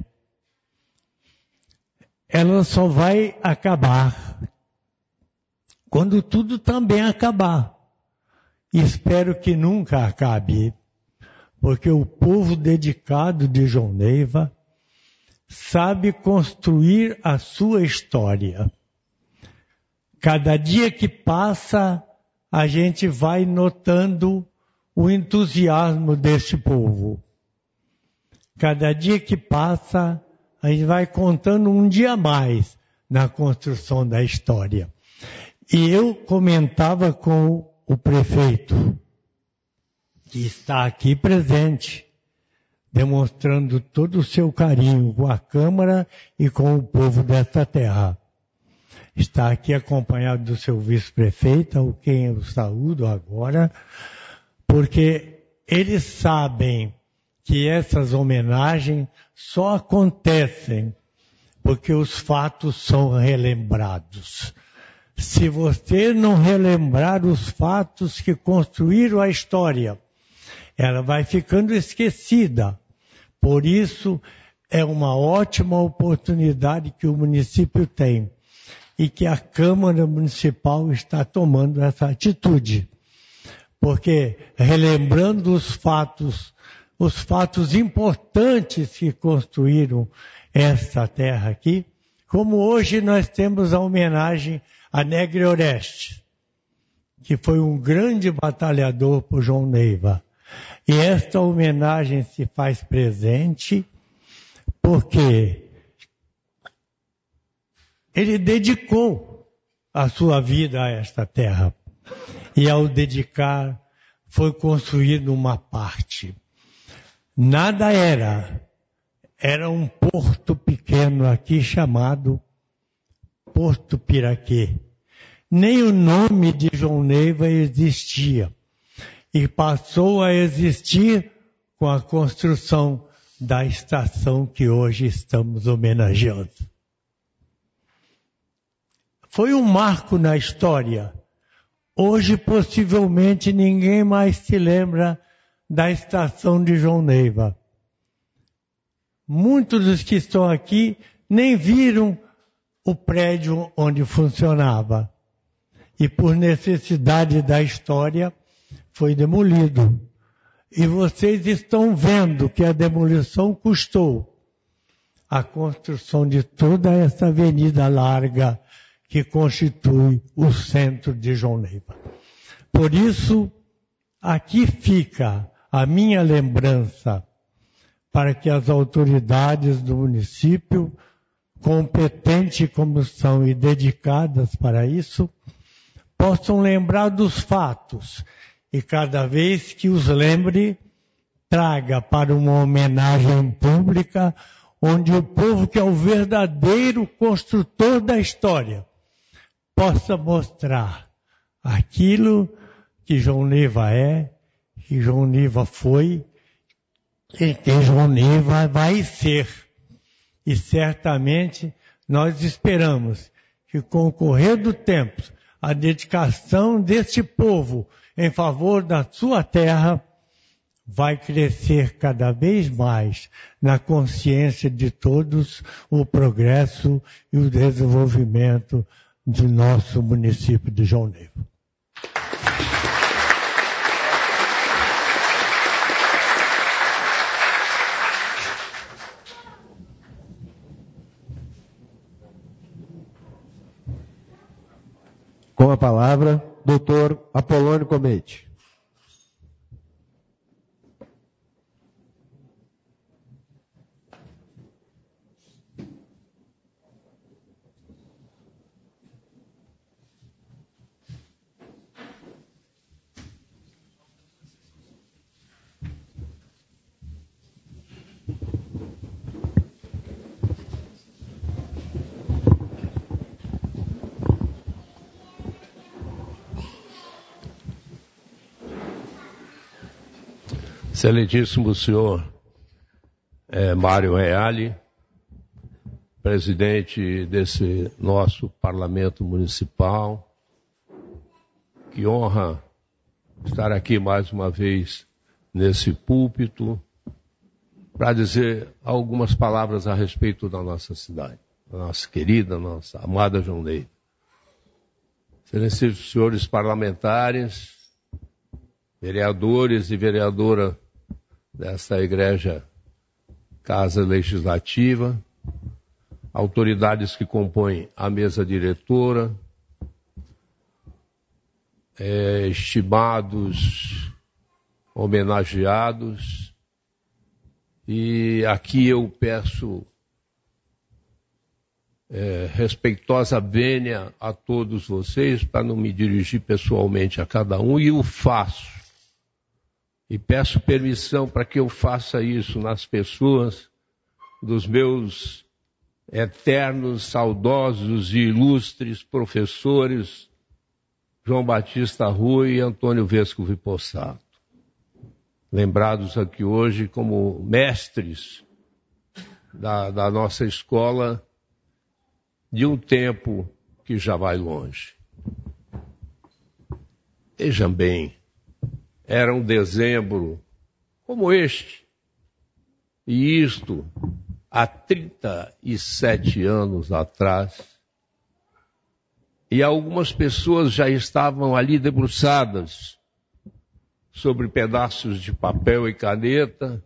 Speaker 8: Ela só vai acabar quando tudo também acabar. E espero que nunca acabe, porque o povo dedicado de João Neiva sabe construir a sua história. Cada dia que passa, a gente vai notando o entusiasmo deste povo. Cada dia que passa, a gente vai contando um dia a mais na construção da história. E eu comentava com o prefeito, que está aqui presente, demonstrando todo o seu carinho com a Câmara e com o povo desta terra. Está aqui acompanhado do seu vice-prefeito, ao quem eu saúdo agora, porque eles sabem que essas homenagens só acontecem porque os fatos são relembrados. Se você não relembrar os fatos que construíram a história, ela vai ficando esquecida. Por isso, é uma ótima oportunidade que o município tem e que a Câmara Municipal está tomando essa atitude. Porque, relembrando os fatos importantes que construíram esta terra aqui, como hoje nós temos a homenagem a Negre Oreste, que foi um grande batalhador por João Neiva. E esta homenagem se faz presente porque ele dedicou a sua vida a esta terra. E ao dedicar, foi construída uma parte. Nada era um porto pequeno aqui chamado Porto Piraquê. Nem o nome de João Neiva existia. E passou a existir com a construção da estação que hoje estamos homenageando. Foi um marco na história. Hoje, possivelmente, ninguém mais se lembra da estação de João Neiva. Muitos dos que estão aqui nem viram o prédio onde funcionava. E por necessidade da história, foi demolido. E vocês estão vendo que a demolição custou a construção de toda essa avenida larga que constitui o centro de João Neiva. Por isso, aqui fica a minha lembrança para que as autoridades do município, competentes como são e dedicadas para isso, possam lembrar dos fatos e cada vez que os lembre, traga para uma homenagem pública onde o povo que é o verdadeiro construtor da história possa mostrar aquilo que João Neiva é, que João Neiva foi e que João Neiva vai ser. E certamente nós esperamos que com o correr do tempo, a dedicação deste povo em favor da sua terra vai crescer cada vez mais na consciência de todos o progresso e o desenvolvimento do nosso município de João Neiva.
Speaker 1: Com a palavra, Dr. Apolônio Comete.
Speaker 9: Excelentíssimo senhor Mário Reale, presidente desse nosso parlamento municipal, que honra estar aqui mais uma vez nesse púlpito para dizer algumas palavras a respeito da nossa cidade, da nossa querida, nossa amada João Neiva. Excelentíssimos senhores parlamentares, vereadores e vereadora desta igreja Casa Legislativa, autoridades que compõem a mesa diretora, estimados homenageados, e aqui eu peço respeitosa vênia a todos vocês, para não me dirigir pessoalmente a cada um, e o faço. E peço permissão para que eu faça isso nas pessoas dos meus eternos, saudosos e ilustres professores João Batista Rui e Antônio Vesco Vipossato, lembrados aqui hoje como mestres da nossa escola de um tempo que já vai longe. Vejam bem, era um dezembro como este, e isto há 37 anos atrás, e algumas pessoas já estavam ali debruçadas sobre pedaços de papel e caneta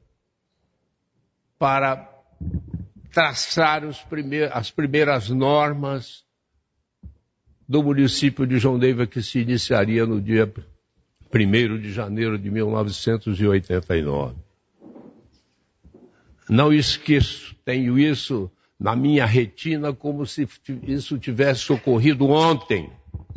Speaker 9: para traçar as primeiras normas do município de João Neiva, que se iniciaria no dia 1º de janeiro de 1989. Não esqueço, tenho isso na minha retina como se isso tivesse ocorrido ontem.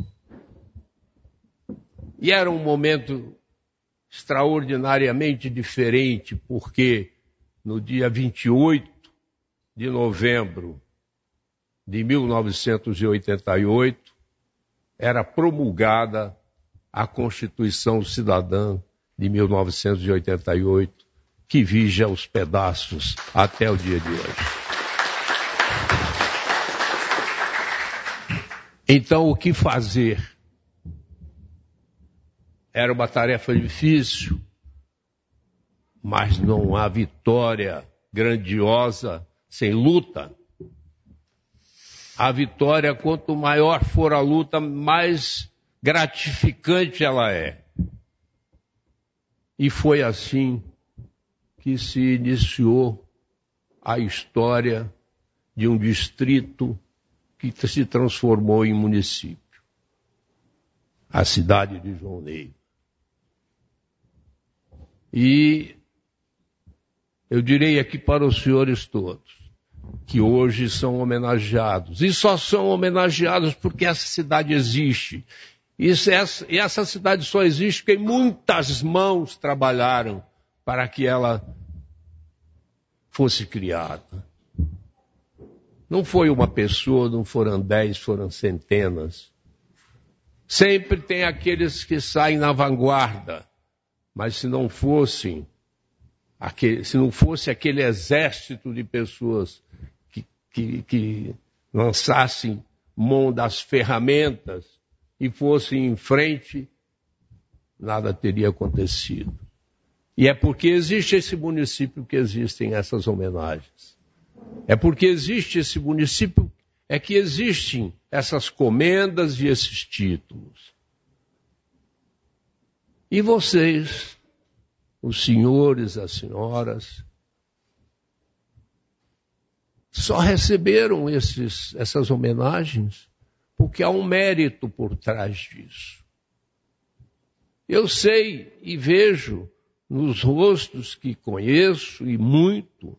Speaker 9: E era um momento extraordinariamente diferente, porque no dia 28 de novembro de 1988 era promulgada a Constituição Cidadã de 1988, que vige aos pedaços até o dia de hoje. Então, o que fazer? Era uma tarefa difícil, mas não há vitória grandiosa sem luta. A vitória, quanto maior for a luta, mais gratificante ela é. E foi assim que se iniciou a história de um distrito que se transformou em município, a cidade de João Neiva. E eu direi aqui para os senhores todos, que hoje são homenageados, e só são homenageados porque essa cidade existe. E essa cidade só existe porque muitas mãos trabalharam para que ela fosse criada. Não foi uma pessoa, não foram 10, foram centenas. Sempre tem aqueles que saem na vanguarda, mas se não fosse aquele exército de pessoas que lançassem mão das ferramentas e fossem em frente, nada teria acontecido. E é porque existe esse município que existem essas homenagens. É porque existe esse município, é que existem essas comendas e esses títulos. E vocês, os senhores, as senhoras, só receberam essas homenagens porque há um mérito por trás disso. Eu sei e vejo nos rostos que conheço e muito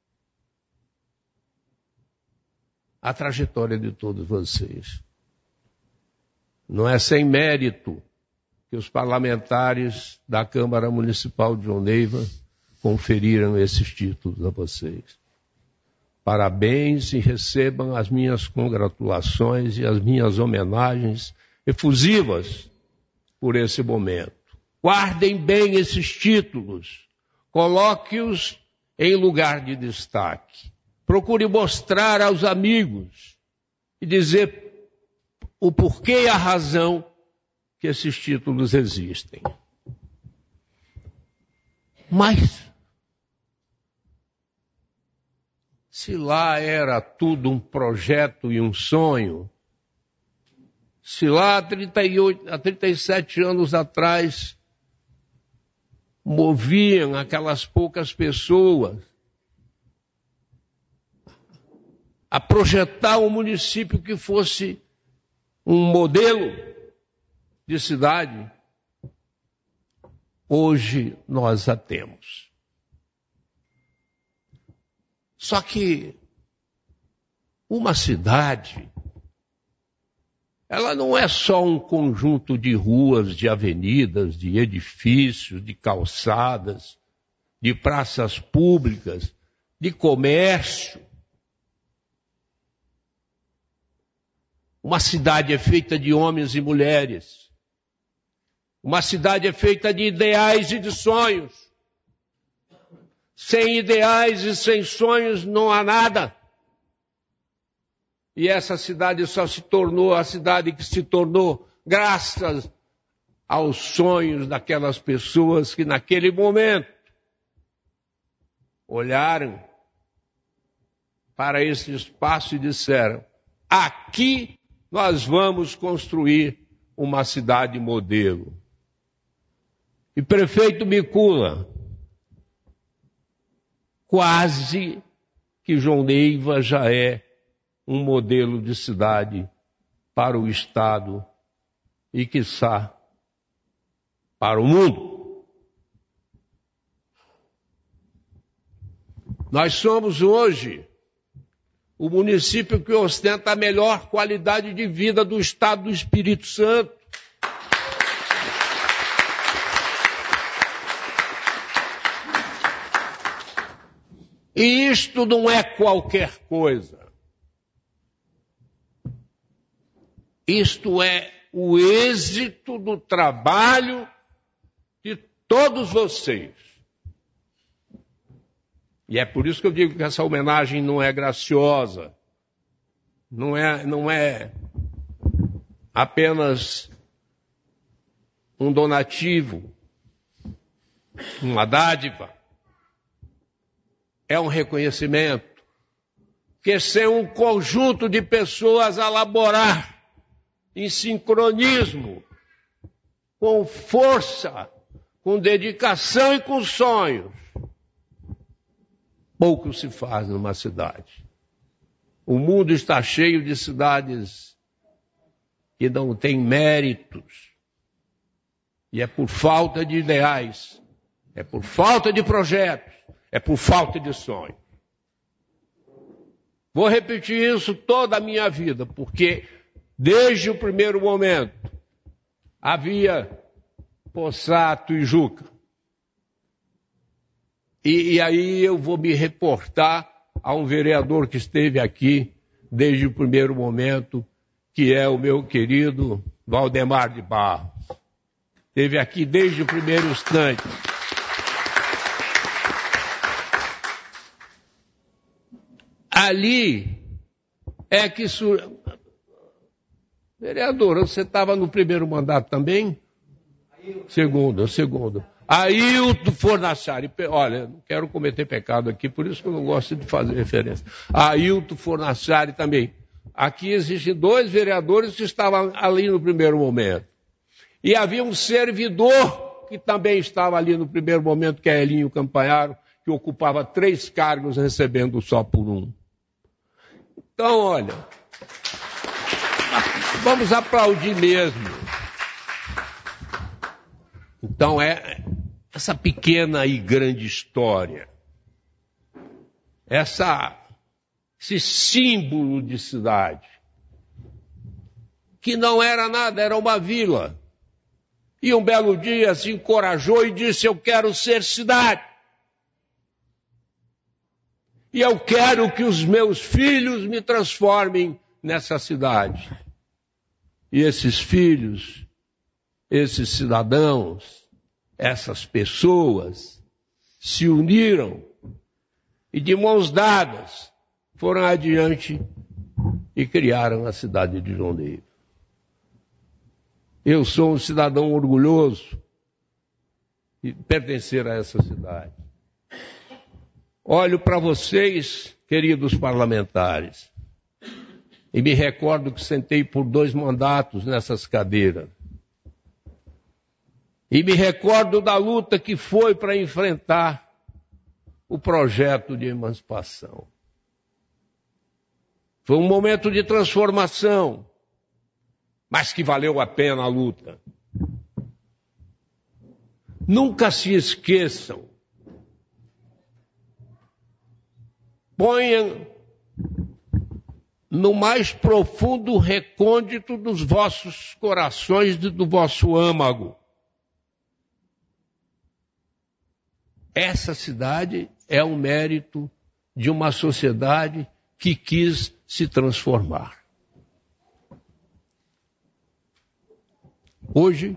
Speaker 9: a trajetória de todos vocês. Não é sem mérito que os parlamentares da Câmara Municipal de João Neiva conferiram esses títulos a vocês. Parabéns e recebam as minhas congratulações e as minhas homenagens efusivas por esse momento. Guardem bem esses títulos, coloque-os em lugar de destaque. Procure mostrar aos amigos e dizer o porquê e a razão que esses títulos existem. Mas, se lá era tudo um projeto e um sonho, se lá há 37 anos atrás, moviam aquelas poucas pessoas a projetar um município que fosse um modelo de cidade, hoje nós a temos. Só que uma cidade, ela não é só um conjunto de ruas, de avenidas, de edifícios, de calçadas, de praças públicas, de comércio. Uma cidade é feita de homens e mulheres. Uma cidade é feita de ideais e de sonhos. Sem ideais e sem sonhos não há nada. E essa cidade só se tornou a cidade que se tornou graças aos sonhos daquelas pessoas que naquele momento olharam para esse espaço e disseram: aqui nós vamos construir uma cidade modelo. E prefeito Bicula, quase que João Neiva já é um modelo de cidade para o Estado e, quiçá, para o mundo. Nós somos hoje o município que ostenta a melhor qualidade de vida do Estado do Espírito Santo. E isto não é qualquer coisa. Isto é o êxito do trabalho de todos vocês. E é por isso que eu digo que essa homenagem não é graciosa, não é apenas um donativo, uma dádiva. É um reconhecimento, que sem um conjunto de pessoas a laborar em sincronismo, com força, com dedicação e com sonhos, pouco se faz numa cidade. O mundo está cheio de cidades que não têm méritos. E é por falta de ideais, é por falta de projetos, é por falta de sonho. Vou repetir isso toda a minha vida, porque desde o primeiro momento havia Possato e Juca. E aí eu vou me reportar a um vereador que esteve aqui desde o primeiro momento, que é o meu querido Valdemar de Barros. Esteve aqui desde o primeiro instante. Ali é que... Vereador, você estava no primeiro mandato também? Segundo. Ailton Fornaciari, olha, não quero cometer pecado aqui, por isso que eu não gosto de fazer referência. Ailton Fornaciari também. Aqui existem 2 vereadores que estavam ali no primeiro momento. E havia um servidor que também estava ali no primeiro momento, que é Elinho Campanharo, que ocupava 3 cargos recebendo só por 1. Então, olha, vamos aplaudir mesmo. Então, é essa pequena e grande história, esse símbolo de cidade, que não era nada, era uma vila. E um belo dia se encorajou e disse: eu quero ser cidade. E eu quero que os meus filhos me transformem nessa cidade. E esses filhos, esses cidadãos, essas pessoas se uniram e de mãos dadas foram adiante e criaram a cidade de João Neiva. Eu sou um cidadão orgulhoso de pertencer a essa cidade. Olho para vocês, queridos parlamentares, e me recordo que sentei por 2 mandatos nessas cadeiras. E me recordo da luta que foi para enfrentar o projeto de emancipação. Foi um momento de transformação, mas que valeu a pena a luta. Nunca se esqueçam. Ponham no mais profundo recôndito dos vossos corações e do vosso âmago. Essa cidade é um mérito de uma sociedade que quis se transformar. Hoje,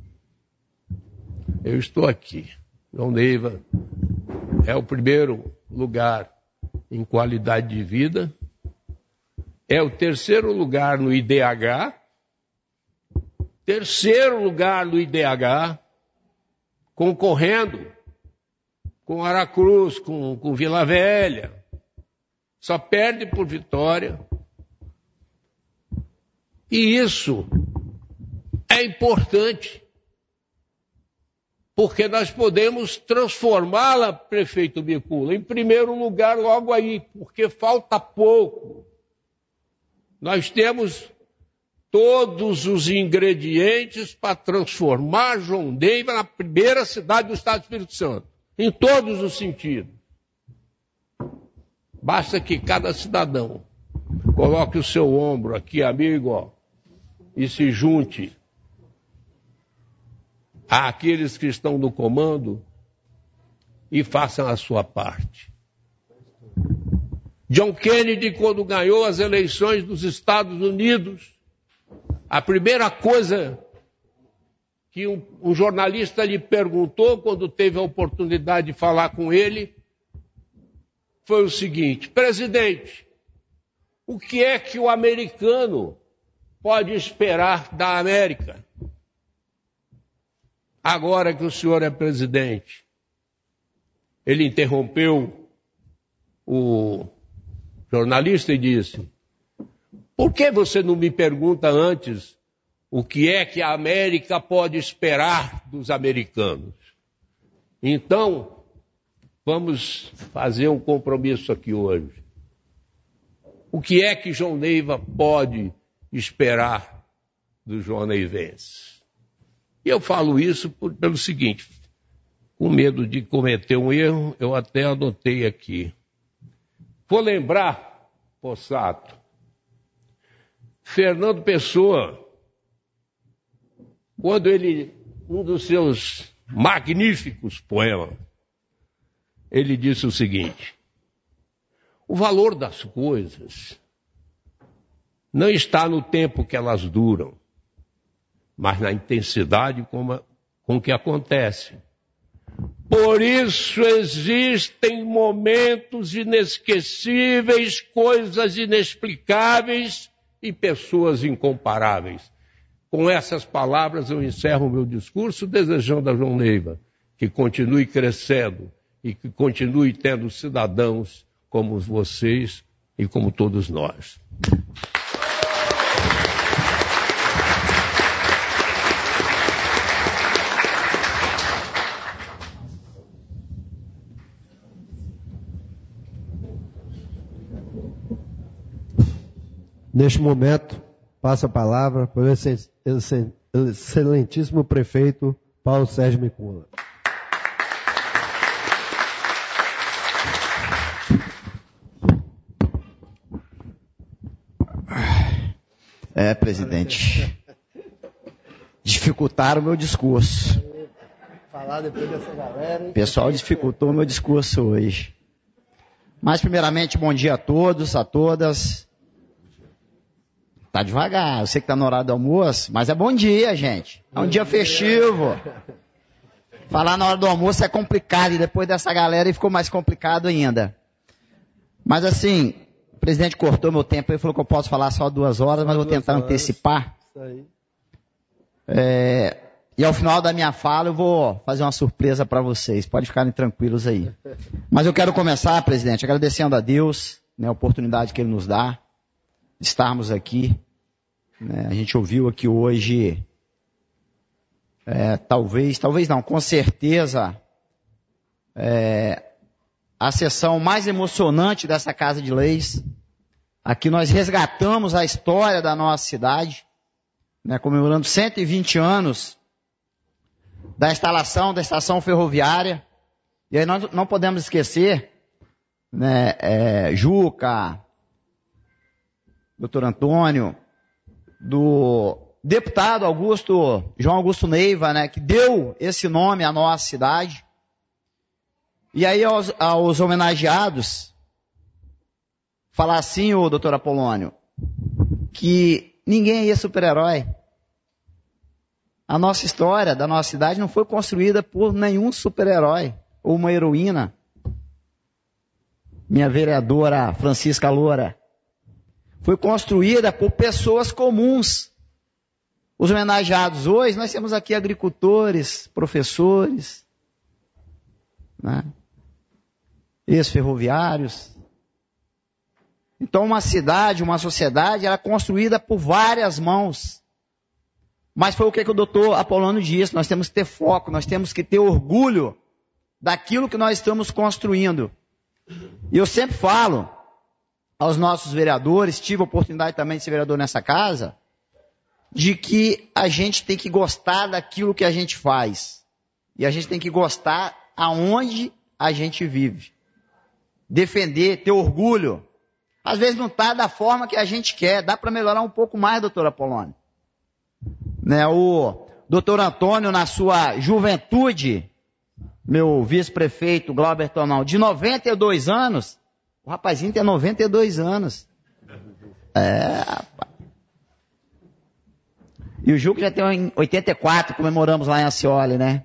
Speaker 9: eu estou aqui. João Neiva é o primeiro lugar em qualidade de vida, é o terceiro lugar no IDH, concorrendo com Aracruz, com Vila Velha. Só perde por Vitória. E isso é importante, porque nós podemos transformá-la, prefeito Bicula, em primeiro lugar logo aí, porque falta pouco. Nós temos todos os ingredientes para transformar João Neiva na primeira cidade do Estado do Espírito Santo, em todos os sentidos. Basta que cada cidadão coloque o seu ombro aqui, amigo, ó, e se junte àqueles que estão no comando e façam a sua parte. John Kennedy, quando ganhou as eleições dos Estados Unidos, a primeira coisa que um jornalista lhe perguntou, quando teve a oportunidade de falar com ele, foi o seguinte: presidente, o que é que o americano pode esperar da América agora que o senhor é presidente? Ele interrompeu o jornalista e disse: por que você não me pergunta antes o que é que a América pode esperar dos americanos? Então, vamos fazer um compromisso aqui hoje. O que é que João Neiva pode esperar dos joaneivenses? E eu falo isso pelo seguinte: com medo de cometer um erro, eu até anotei aqui. Vou lembrar, Possato, Fernando Pessoa, quando ele, um dos seus magníficos poemas, ele disse o seguinte: o valor das coisas não está no tempo que elas duram, mas na intensidade com que acontecem. Por isso existem momentos inesquecíveis, coisas inexplicáveis e pessoas incomparáveis. Com essas palavras eu encerro o meu discurso, desejando a João Neiva que continue crescendo e que continue tendo cidadãos como vocês e como todos nós.
Speaker 1: Neste momento, passo a palavra para o excelentíssimo prefeito Paulo Sérgio Bicula.
Speaker 10: Presidente, dificultaram o meu discurso.
Speaker 1: Falar depois dessa galera, hein?
Speaker 10: O pessoal dificultou o meu discurso hoje. Mas, primeiramente, bom dia a todos, a todas. Tá devagar, eu sei que tá no horário do almoço, mas é bom dia, gente. É um dia festivo. Falar na hora do almoço é complicado, e depois dessa galera ficou mais complicado ainda. Mas assim, o presidente cortou meu tempo, ele falou que eu posso falar só 2 horas, mas eu vou tentar antecipar.
Speaker 1: Isso aí.
Speaker 10: E ao final da minha fala eu vou fazer uma surpresa para vocês, pode ficarem tranquilos aí. Mas eu quero começar, presidente, agradecendo a Deus, né, a oportunidade que Ele nos dá de estarmos aqui. A gente ouviu aqui hoje talvez não, com certeza, a sessão mais emocionante dessa Casa de Leis. Aqui nós resgatamos a história da nossa cidade, né, comemorando 120 anos da instalação da estação ferroviária. E aí nós não podemos esquecer, né, Juca, doutor Antônio, do deputado João Augusto Neiva, né, que deu esse nome à nossa cidade. E aí aos homenageados, falar assim, o doutor Apolônio, que ninguém é super-herói. A nossa história da nossa cidade não foi construída por nenhum super-herói ou uma heroína. Minha vereadora Francisca Loura. Foi construída por pessoas comuns. Os homenageados hoje, nós temos aqui agricultores, professores, né, ex-ferroviários. Então uma cidade, uma sociedade, ela é construída por várias mãos. Mas foi o que o doutor Apolônio disse, nós temos que ter foco, nós temos que ter orgulho daquilo que nós estamos construindo. E eu sempre falo aos nossos vereadores, tive a oportunidade também de ser vereador nessa casa, de que a gente tem que gostar daquilo que a gente faz. E a gente tem que gostar aonde a gente vive. Defender, ter orgulho. Às vezes não está da forma que a gente quer, dá para melhorar um pouco mais, doutor Apolônio. Né, o doutor Antônio, na sua juventude, meu vice-prefeito Glauber Tonal, de 92 anos, o rapazinho tem 92 anos. Rapaz. E o Juca já tem 84, comemoramos lá em Acioli, né?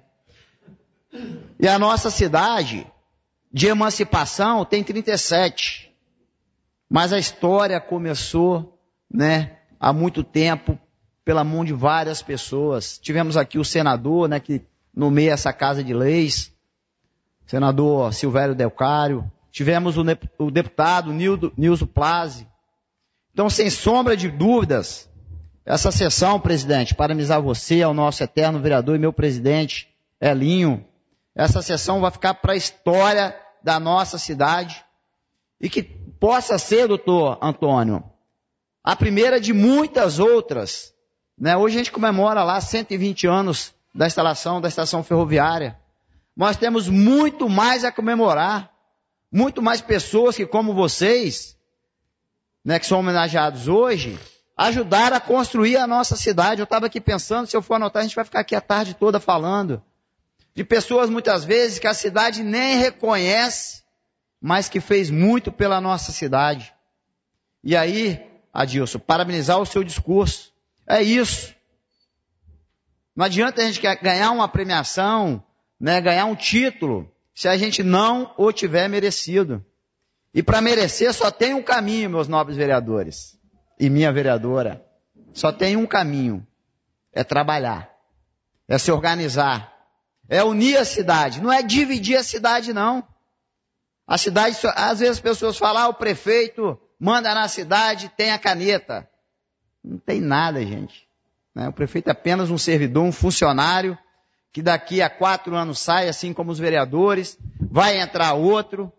Speaker 10: E a nossa cidade de emancipação tem 37. Mas a história começou, né, há muito tempo, pela mão de várias pessoas. Tivemos aqui o senador, né, que nomeia essa Casa de Leis, senador Silvério Delcário. Tivemos o deputado Nilson Plazzi. Então, sem sombra de dúvidas, essa sessão, presidente, parabenizar você, ao nosso eterno vereador e meu presidente, Elinho, essa sessão vai ficar para a história da nossa cidade e que possa ser, doutor Antônio, a primeira de muitas outras. Né? Hoje a gente comemora lá 120 anos da instalação da estação ferroviária. Nós temos muito mais a comemorar, muito mais pessoas que, como vocês, né, que são homenageados hoje, ajudaram a construir a nossa cidade. Eu estava aqui pensando, se eu for anotar, a gente vai ficar aqui a tarde toda falando de pessoas, muitas vezes, que a cidade nem reconhece, mas que fez muito pela nossa cidade. E aí, Adilson, parabenizar o seu discurso. É isso. Não adianta a gente ganhar uma premiação, né, ganhar um título, se a gente não o tiver merecido. E para merecer só tem um caminho, meus nobres vereadores e minha vereadora. Só tem um caminho. É trabalhar. É se organizar. É unir a cidade. Não é dividir a cidade, não. A cidade, às vezes as pessoas falam, o prefeito manda na cidade, tem a caneta. Não tem nada, gente. O prefeito é apenas um servidor, um funcionário, que daqui a 4 anos sai, assim como os vereadores, vai entrar outro.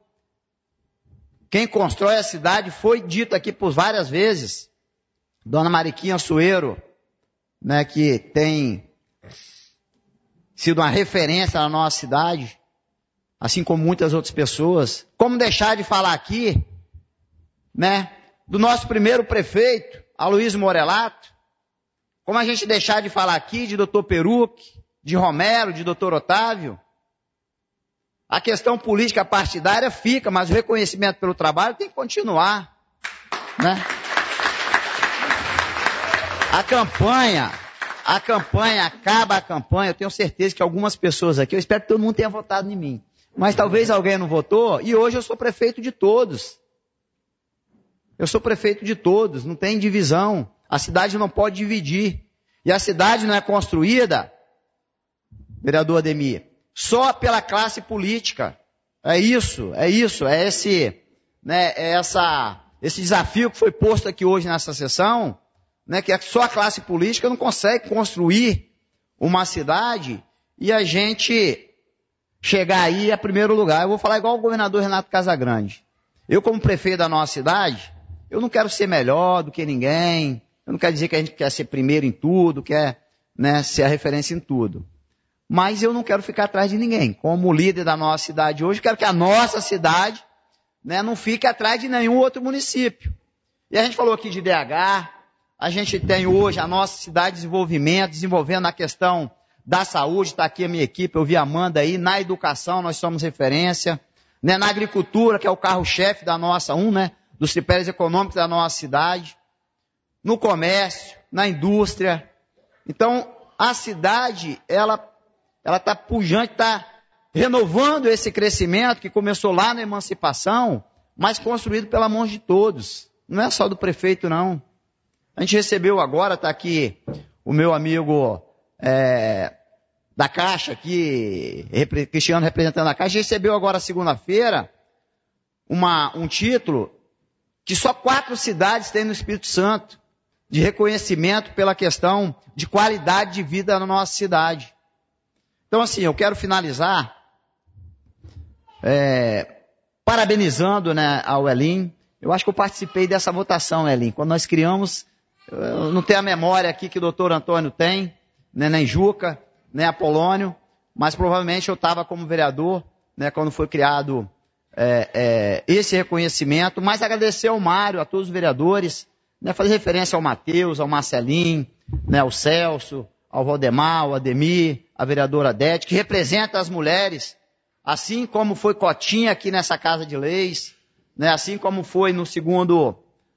Speaker 10: Quem constrói a cidade foi dito aqui por várias vezes. Dona Mariquinha Sueiro, né, que tem sido uma referência na nossa cidade, assim como muitas outras pessoas. Como deixar de falar aqui, né, do nosso primeiro prefeito, Aloysio Morelato? Como a gente deixar de falar aqui de doutor Peruque, de Romero, de doutor Otávio? A questão política partidária fica, mas o reconhecimento pelo trabalho tem que continuar, né? Acaba a campanha, eu tenho certeza que algumas pessoas aqui, eu espero que todo mundo tenha votado em mim, mas talvez alguém não votou, e hoje eu sou prefeito de todos. Eu sou prefeito de todos, não tem divisão. A cidade não pode dividir. E a cidade não é construída, vereador Ademir, só pela classe política. É esse, né, esse desafio que foi posto aqui hoje nessa sessão, né, que só a classe política não consegue construir uma cidade e a gente chegar aí a primeiro lugar. Eu vou falar igual o governador Renato Casagrande. Eu, como prefeito da nossa cidade, eu não quero ser melhor do que ninguém, eu não quero dizer que a gente quer ser primeiro em tudo, quer, né, ser a referência em tudo. Mas eu não quero ficar atrás de ninguém. Como líder da nossa cidade hoje, eu quero que a nossa cidade, né, não fique atrás de nenhum outro município. E a gente falou aqui de DH, a gente tem hoje a nossa cidade de desenvolvimento, desenvolvendo a questão da saúde, está aqui a minha equipe, eu vi a Amanda aí, na educação nós somos referência, né, na agricultura, que é o carro-chefe da nossa, dos tripés econômicos da nossa cidade, no comércio, na indústria. Então, a cidade, ela está pujante, está renovando esse crescimento que começou lá na emancipação, mas construído pela mão de todos. Não é só do prefeito, não. A gente recebeu agora, está aqui o meu amigo da Caixa, aqui, Cristiano representando a Caixa, recebeu agora segunda-feira um título que só 4 cidades têm no Espírito Santo, de reconhecimento pela questão de qualidade de vida na nossa cidade. Então, assim, eu quero finalizar parabenizando, né, ao Elim. Eu acho que eu participei dessa votação, Elim. Quando nós criamos, eu não tenho a memória aqui que o doutor Antônio tem, né, nem Juca, nem Apolônio, mas provavelmente eu estava como vereador, né, quando foi criado esse reconhecimento. Mas agradecer ao Mário, a todos os vereadores, né, fazer referência ao Matheus, ao Marcelinho, né, ao Celso, ao Valdemar, ao Ademir, a vereadora Adete, que representa as mulheres, assim como foi cotinha aqui nessa Casa de Leis, né, assim como foi no segundo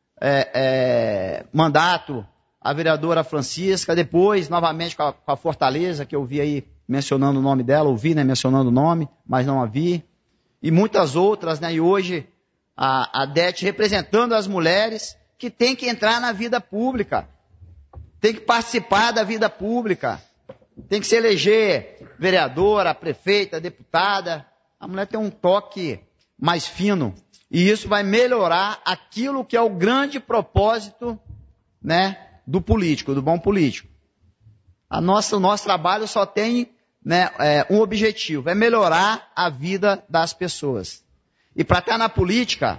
Speaker 10: mandato a vereadora Francisca, depois novamente com a Fortaleza, que eu vi aí mencionando o nome dela, ouvi, né, mencionando o nome, mas não a vi, e muitas outras, né, e hoje a Adete representando as mulheres que tem que entrar na vida pública, tem que participar da vida pública, tem que se eleger vereadora, prefeita, deputada. A mulher tem um toque mais fino e isso vai melhorar aquilo que é o grande propósito, né, do político, do bom político. O nosso trabalho só tem, né, um objetivo, é melhorar a vida das pessoas. E para estar na política,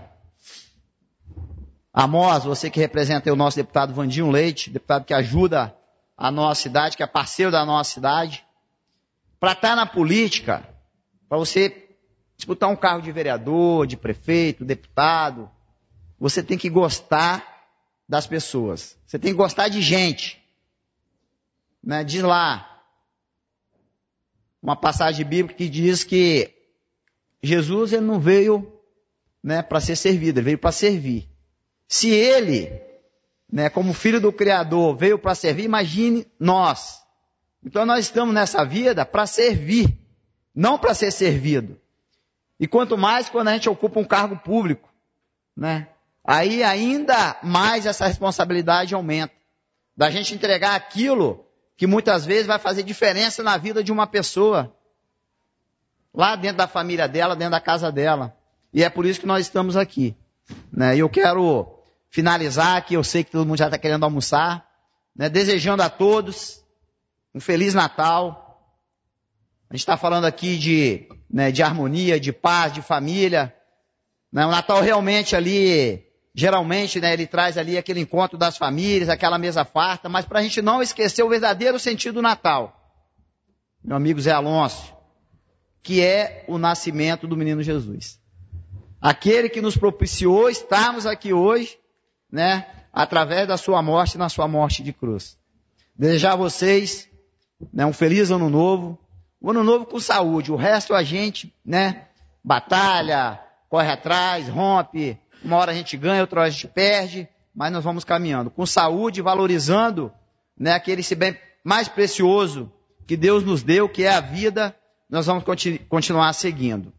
Speaker 10: Amós, você que representa o nosso deputado Vandinho Leite, deputado que ajuda a nossa cidade, que é parceiro da nossa cidade, para estar na política, para você disputar um cargo de vereador, de prefeito, deputado, você tem que gostar das pessoas, você tem que gostar de gente, né? Diz lá, uma passagem bíblica que diz que Jesus ele não veio, né, para ser servido, ele veio para servir. Se ele, né, como filho do Criador, veio para servir, imagine nós. Então nós estamos nessa vida para servir, não para ser servido. E quanto mais quando a gente ocupa um cargo público, né, aí ainda mais essa responsabilidade aumenta. Da gente entregar aquilo que muitas vezes vai fazer diferença na vida de uma pessoa, lá dentro da família dela, dentro da casa dela. E é por isso que nós estamos aqui, né? E eu quero finalizar aqui, eu sei que todo mundo já está querendo almoçar, né, desejando a todos um Feliz Natal. A gente está falando aqui de harmonia, de paz, de família. Né, o Natal realmente ali, geralmente, né, ele traz ali aquele encontro das famílias, aquela mesa farta, mas para a gente não esquecer o verdadeiro sentido do Natal, meu amigo Zé Alonso, que é o nascimento do menino Jesus. Aquele que nos propiciou estarmos aqui hoje, né, através da sua morte, na sua morte de cruz. Desejar a vocês, né, um feliz ano novo, um ano novo com saúde. O resto a gente, né, batalha, corre atrás, rompe, uma hora a gente ganha, outra hora a gente perde, mas nós vamos caminhando com saúde, valorizando, né, aquele bem mais precioso que Deus nos deu, que é a vida. Nós vamos continuar seguindo.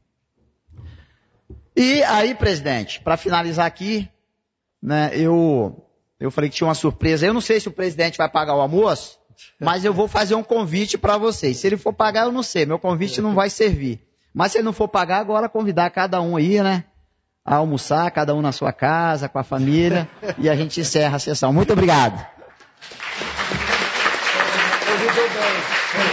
Speaker 10: E aí, presidente, para finalizar aqui, né, eu falei que tinha uma surpresa. Eu não sei se o presidente vai pagar o almoço, mas eu vou fazer um convite para vocês. Se ele for pagar, eu não sei. Meu convite não vai servir. Mas se ele não for pagar, agora convidar cada um aí, né, a almoçar, cada um na sua casa, com a família, e a gente encerra a sessão. Muito obrigado.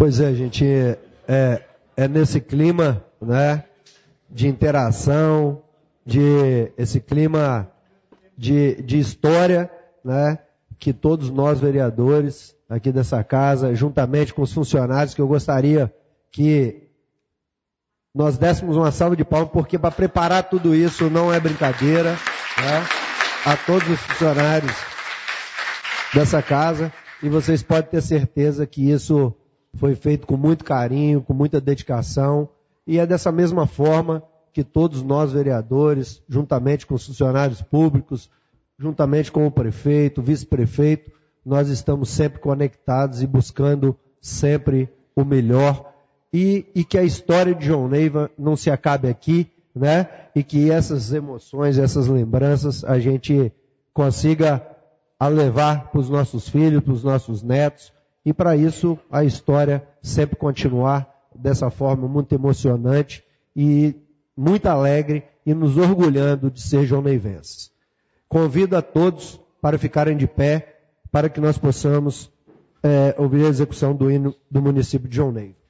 Speaker 1: Pois é, gente, é nesse clima, né, de interação, esse clima de história, né, que todos nós vereadores aqui dessa casa, juntamente com os funcionários, que eu gostaria que nós dessemos uma salva de palmas, porque para preparar tudo isso não é brincadeira, né, a todos os funcionários dessa casa, e vocês podem ter certeza que isso foi feito com muito carinho, com muita dedicação, e é dessa mesma forma que todos nós vereadores, juntamente com os funcionários públicos, juntamente com o prefeito, o vice-prefeito, nós estamos sempre conectados e buscando sempre o melhor, e que a história de João Neiva não se acabe aqui, né? E que essas emoções, essas lembranças, a gente consiga levar para os nossos filhos, para os nossos netos, e para isso a história sempre continuar dessa forma muito emocionante e muito alegre e nos orgulhando de ser joão-neivenses. Convido a todos para ficarem de pé, para que nós possamos ouvir a execução do hino do município de João Neiva.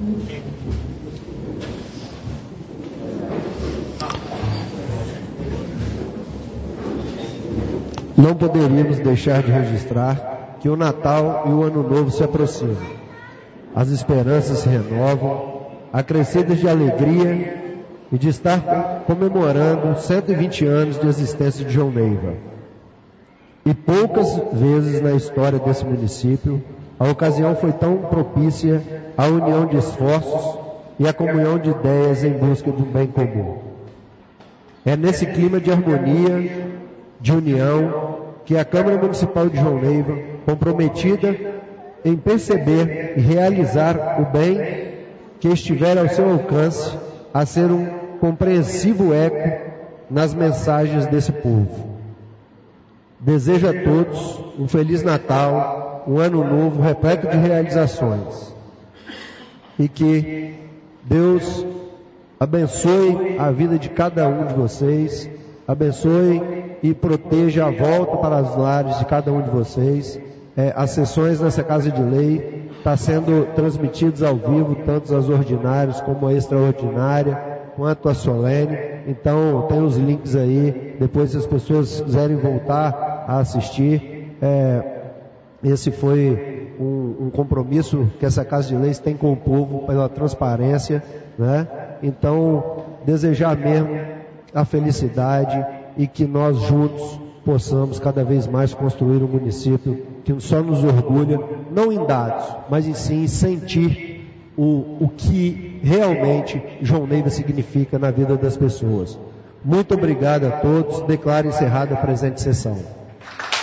Speaker 1: Não poderíamos deixar de registrar que o Natal e o Ano Novo se aproximam. As esperanças se renovam, acrescidas de alegria e de estar comemorando 120 anos de existência de João Neiva. E poucas vezes na história desse município a ocasião foi tão propícia à união de esforços e à comunhão de ideias em busca de um bem comum. É nesse clima de harmonia, de união, que a Câmara Municipal de João Neiva, comprometida em perceber e realizar o bem que estiver ao seu alcance, a ser um compreensivo eco nas mensagens desse povo. Desejo a todos um Feliz Natal, um Ano Novo repleto de realizações. E que Deus abençoe a vida de cada um de vocês, abençoe e proteja a volta para os lares de cada um de vocês. As sessões nessa Casa de Lei estão sendo transmitidas ao vivo, tanto as ordinárias como a extraordinária, quanto a solene. Então tem os links aí, depois se as pessoas quiserem voltar a assistir. Esse foi um compromisso que essa Casa de Leis tem com o povo pela transparência, né? Então, desejar mesmo a felicidade e que nós juntos possamos cada vez mais construir um município que só nos orgulha, não em dados, mas em sim sentir o que realmente João Neiva significa na vida das pessoas. Muito obrigado a todos. Declaro encerrada a presente sessão.